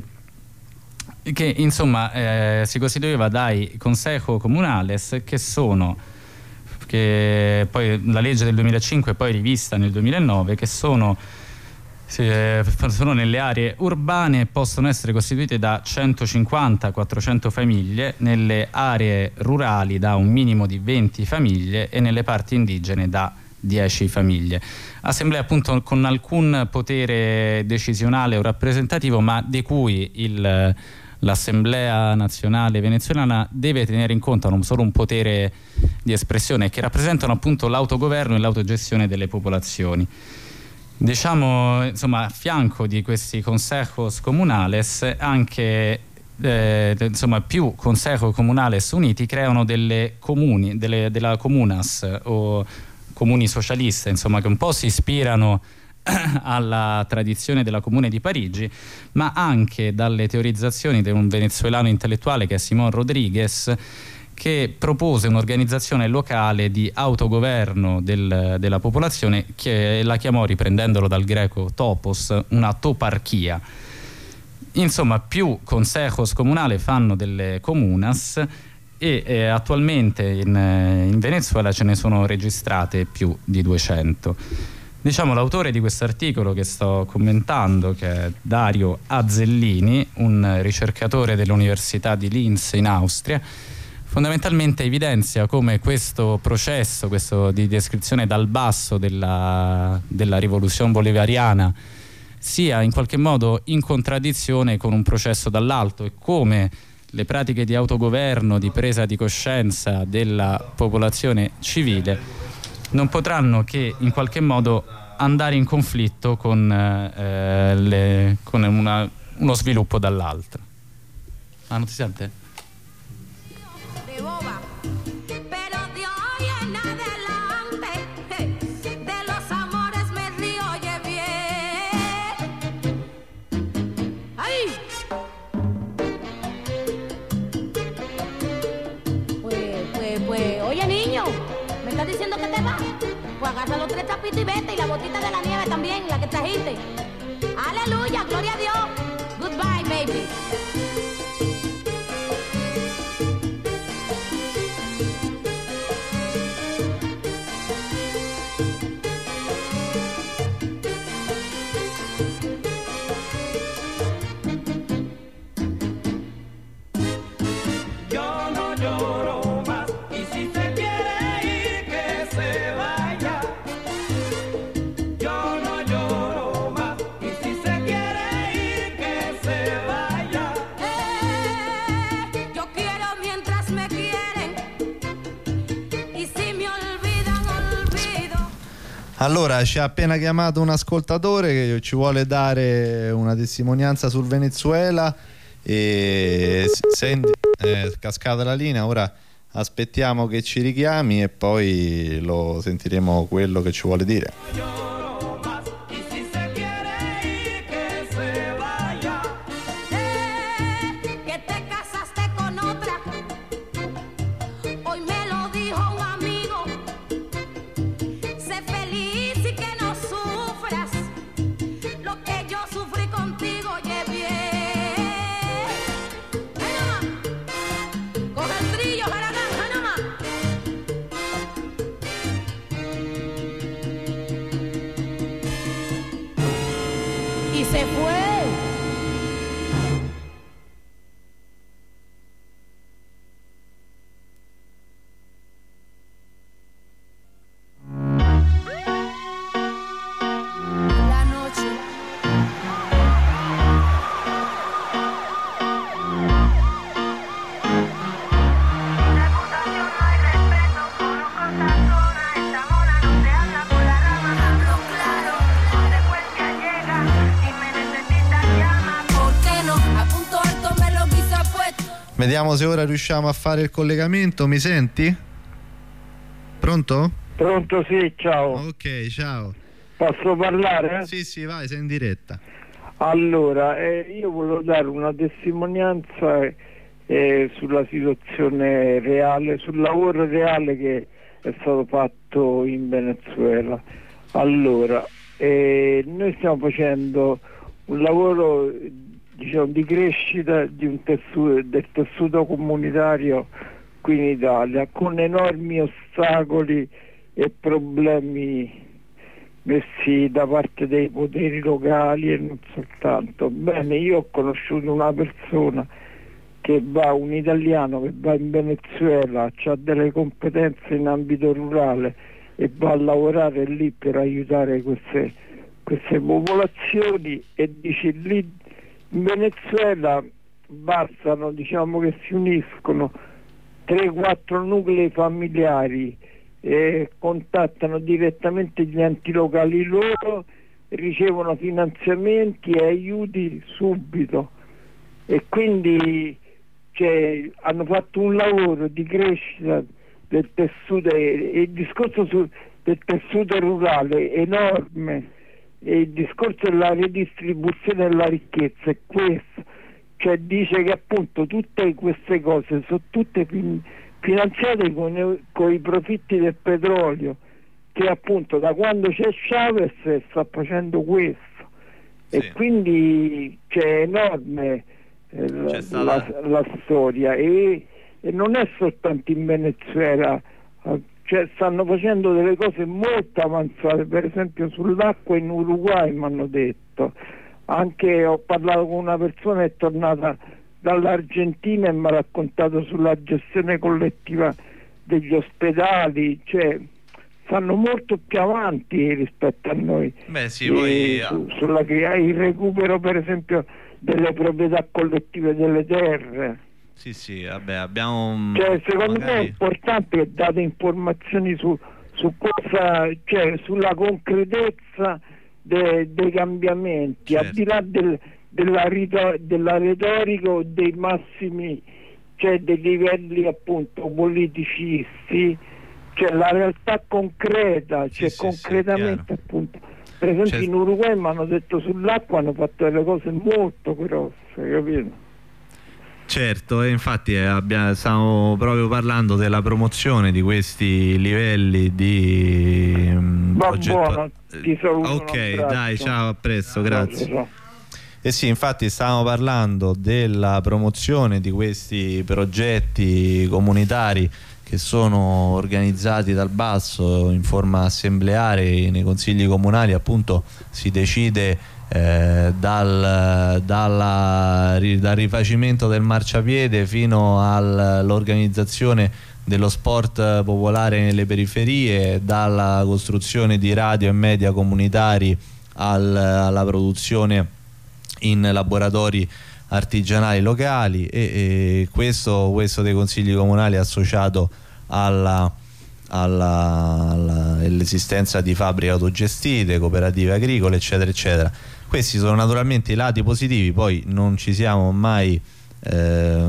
che insomma eh, si costituiva dai consejos comunales, che sono, che poi la legge del duemilacinque è poi rivista nel duemilanove, che sono Sì, eh, sono nelle aree urbane, possono essere costituite da centocinquanta quattrocento famiglie, nelle aree rurali da un minimo di venti famiglie e nelle parti indigene da dieci famiglie. Assemblea appunto con alcun potere decisionale o rappresentativo, ma di cui il, l'Assemblea nazionale venezuelana deve tenere in conto non solo un potere di espressione, che rappresentano appunto l'autogoverno e l'autogestione delle popolazioni. Diciamo, insomma, a fianco di questi consejos comunales anche eh, insomma, più consejos comunales uniti creano delle comuni, delle, della comunas o comuni socialiste, insomma, che un po' si ispirano alla tradizione della Comune di Parigi, ma anche dalle teorizzazioni di un venezuelano intellettuale che è Simón Rodríguez, che propose un'organizzazione locale di autogoverno del, della popolazione, che la chiamò, riprendendolo dal greco topos, una toparchia. Insomma, più consejos comunali fanno delle comunas e eh, attualmente in, in Venezuela ce ne sono registrate più di duecento. Diciamo, l'autore di questo articolo che sto commentando, che è Dario Azzellini, un ricercatore dell'Università di Linz in Austria, fondamentalmente evidenzia come questo processo, questo di descrizione dal basso della, della rivoluzione bolivariana, sia in qualche modo in contraddizione con un processo dall'alto, e come le pratiche di autogoverno, di presa di coscienza della popolazione civile non potranno che in qualche modo andare in conflitto con, eh, le, con una, uno sviluppo dall'altro. Ah, non si sente? Diciendo que te vas, pues agarra los tres trapitos y vete, y la botita de la nieve también, la que trajiste. Aleluya, gloria a Dios. Goodbye, baby. Allora, ci ha appena chiamato un ascoltatore che ci vuole dare una testimonianza sul Venezuela e se è cascata la linea. Ora aspettiamo che ci richiami e poi lo sentiremo quello che ci vuole dire. Vediamo se ora riusciamo a fare il collegamento. Mi senti? Pronto? Pronto, sì, ciao. Ok, ciao. Posso parlare? Sì, sì, vai, sei in diretta. Allora, eh, io volevo dare una testimonianza eh, sulla situazione reale, sul lavoro reale che è stato fatto in Venezuela. Allora, eh, noi stiamo facendo un lavoro, diciamo, di crescita di un tessuto, del tessuto comunitario qui in Italia, con enormi ostacoli e problemi messi da parte dei poteri locali e non soltanto. Bene, io ho conosciuto una persona che va, un italiano che va in Venezuela, ha delle competenze in ambito rurale e va a lavorare lì per aiutare queste, queste popolazioni, e dice lì in Venezuela bastano, diciamo che si uniscono tre quattro nuclei familiari e contattano direttamente gli enti locali loro, ricevono finanziamenti e aiuti subito, e quindi cioè, hanno fatto un lavoro di crescita del tessuto, e il discorso su, del tessuto rurale è enorme, e il discorso della redistribuzione della ricchezza è questo, cioè dice che appunto tutte queste cose sono tutte fin, finanziate con, con i profitti del petrolio, che appunto da quando c'è Chavez sta facendo questo, sì. E quindi c'è enorme eh, la, la, la storia, e, e non è soltanto in Venezuela, cioè stanno facendo delle cose molto avanzate, per esempio sull'acqua in Uruguay mi hanno detto, anche ho parlato con una persona che è tornata dall'Argentina e mi ha raccontato sulla gestione collettiva degli ospedali, cioè stanno molto più avanti rispetto a noi. Beh sì, poi su, sulla, il recupero per esempio delle proprietà collettive delle terre. Sì, sì, vabbè, abbiamo... Cioè, secondo magari... me è importante che date informazioni su, su cosa, cioè sulla concretezza de, dei cambiamenti, certo. Al di là del, della, della retorica o dei massimi, cioè dei livelli appunto politicisti, cioè la realtà concreta, cioè sì, concretamente sì, appunto. Per esempio c'è... in Uruguay mi hanno detto sull'acqua hanno fatto delle cose molto grosse, capito? Certo, e infatti eh, abbiamo, stiamo proprio parlando della promozione di questi livelli di um, Va buono, ti saluto. Ok, dai, ciao, a presto, grazie. Ciao, ciao. E sì, infatti stavamo parlando della promozione di questi progetti comunitari che sono organizzati dal basso in forma assembleare nei consigli comunali, appunto si decide Eh, dal, dalla, dal rifacimento del marciapiede fino all'organizzazione dello sport popolare nelle periferie, dalla costruzione di radio e media comunitari al, alla produzione in laboratori artigianali locali, e, e questo, questo dei consigli comunali associato alla all'esistenza di fabbriche autogestite, cooperative agricole, eccetera eccetera. Questi sono naturalmente i lati positivi, poi non ci siamo mai eh,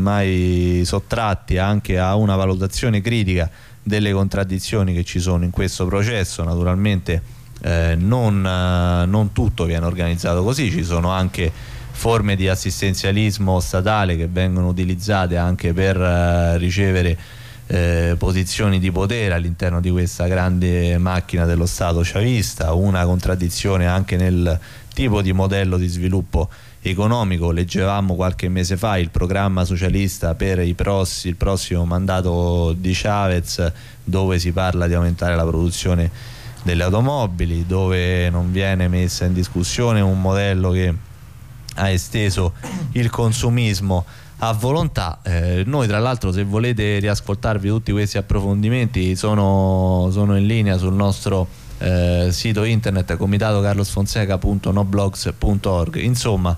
mai sottratti anche a una valutazione critica delle contraddizioni che ci sono in questo processo. Naturalmente eh, non, eh, non tutto viene organizzato così, ci sono anche forme di assistenzialismo statale che vengono utilizzate anche per eh, ricevere Eh, posizioni di potere all'interno di questa grande macchina dello Stato chavista, una contraddizione anche nel tipo di modello di sviluppo economico. Leggevamo qualche mese fa il programma socialista per i prossi, il prossimo mandato di Chavez, dove si parla di aumentare la produzione delle automobili, dove non viene messa in discussione un modello che ha esteso il consumismo a volontà. Eh, noi tra l'altro, se volete riascoltarvi tutti questi approfondimenti, sono, sono in linea sul nostro eh, sito internet comitato carlos fonseca punto noblogs punto org. Insomma,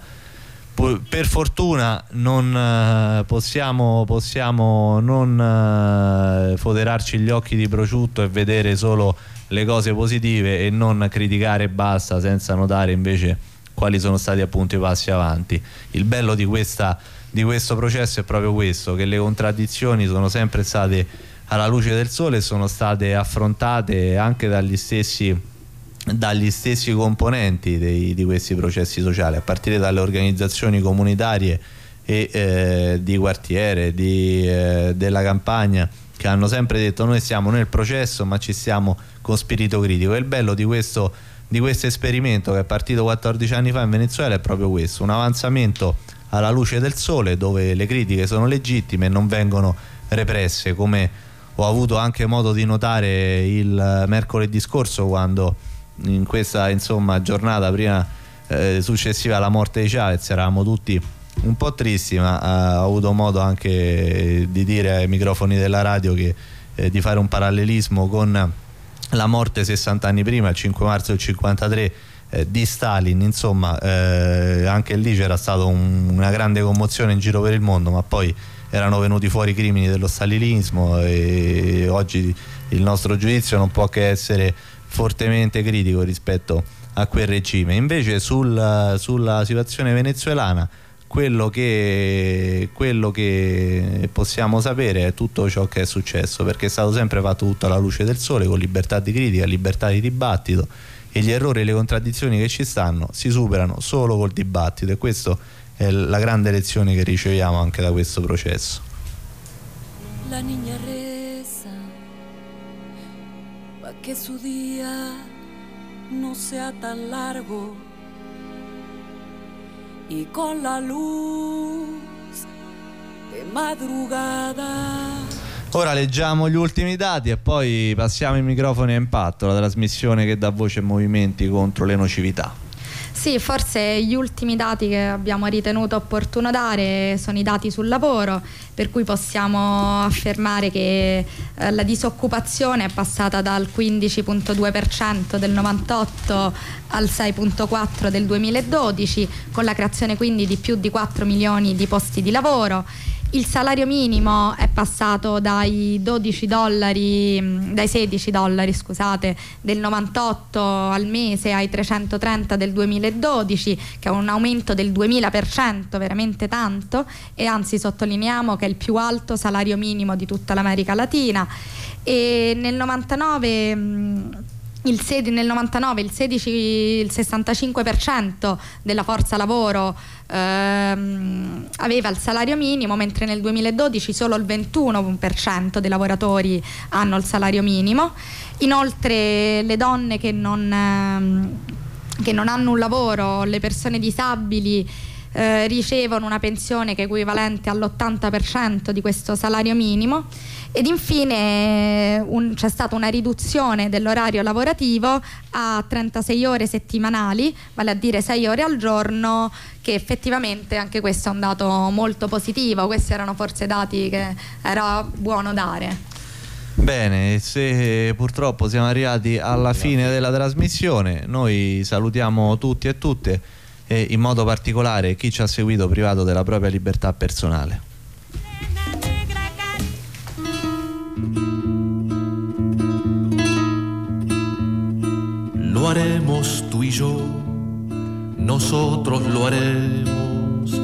per fortuna non eh, possiamo, possiamo non eh, foderarci gli occhi di prosciutto e vedere solo le cose positive e non criticare e basta, senza notare invece quali sono stati appunto i passi avanti. Il bello di questa di questo processo è proprio questo, che le contraddizioni sono sempre state alla luce del sole e sono state affrontate anche dagli stessi dagli stessi componenti dei, di questi processi sociali, a partire dalle organizzazioni comunitarie e eh, di quartiere, di, eh, della campagna, che hanno sempre detto: noi siamo nel processo ma ci stiamo con spirito critico. E il bello di questo di questo esperimento che è partito quattordici anni fa in Venezuela è proprio questo, un avanzamento alla luce del sole, dove le critiche sono legittime e non vengono represse, come ho avuto anche modo di notare il mercoledì scorso, quando in questa insomma giornata prima eh, successiva alla morte di Chavez eravamo tutti un po' tristi, ma eh, ho avuto modo anche di dire ai microfoni della radio che eh, di fare un parallelismo con la morte sessanta anni prima, il cinque marzo del cinquantatré, eh, di Stalin. Insomma, eh, anche lì c'era stata un, una grande commozione in giro per il mondo, ma poi erano venuti fuori i crimini dello stalinismo, e oggi il nostro giudizio non può che essere fortemente critico rispetto a quel regime. Invece sul, sulla situazione venezuelana quello che, quello che possiamo sapere è tutto ciò che è successo, perché è stato sempre fatto tutto alla luce del sole, con libertà di critica, libertà di dibattito, e gli errori e le contraddizioni che ci stanno si superano solo col dibattito, e questa è la grande lezione che riceviamo anche da questo processo. La niña reza pa' que su día no sea tan largo y con la luz de madrugada. Ora leggiamo gli ultimi dati e poi passiamo i microfoni a Impatto, la trasmissione che dà voce ai movimenti contro le nocività. Sì, forse gli ultimi dati che abbiamo ritenuto opportuno dare sono i dati sul lavoro, per cui possiamo affermare che eh, la disoccupazione è passata dal quindici virgola due per cento del novantotto al sei virgola quattro del duemiladodici, con la creazione quindi di più di quattro milioni di posti di lavoro. Il salario minimo è passato dai dodici dollari, dai sedici dollari scusate, del novantotto al mese ai trecentotrenta del duemiladodici, che è un aumento del duemila per cento, veramente tanto, e anzi sottolineiamo che è il più alto salario minimo di tutta l'America Latina. E nel novantanove Il sedi, nel novantanove il, sedici, il sessantacinque per cento della forza lavoro ehm, aveva il salario minimo, mentre nel duemiladodici solo il ventuno per cento dei lavoratori hanno il salario minimo. Inoltre le donne che non, ehm, che non hanno un lavoro, le persone disabili, eh, ricevono una pensione che è equivalente all'ottanta per cento di questo salario minimo. Ed infine un, c'è stata una riduzione dell'orario lavorativo a trentasei ore settimanali, vale a dire sei ore al giorno, che effettivamente anche questo è un dato molto positivo. Questi erano forse dati che era buono dare. Bene, se purtroppo siamo arrivati alla fine della trasmissione, noi salutiamo tutti e tutte, e in modo particolare chi ci ha seguito privato della propria libertà personale. Lo haremos tú y yo, nosotros lo haremos.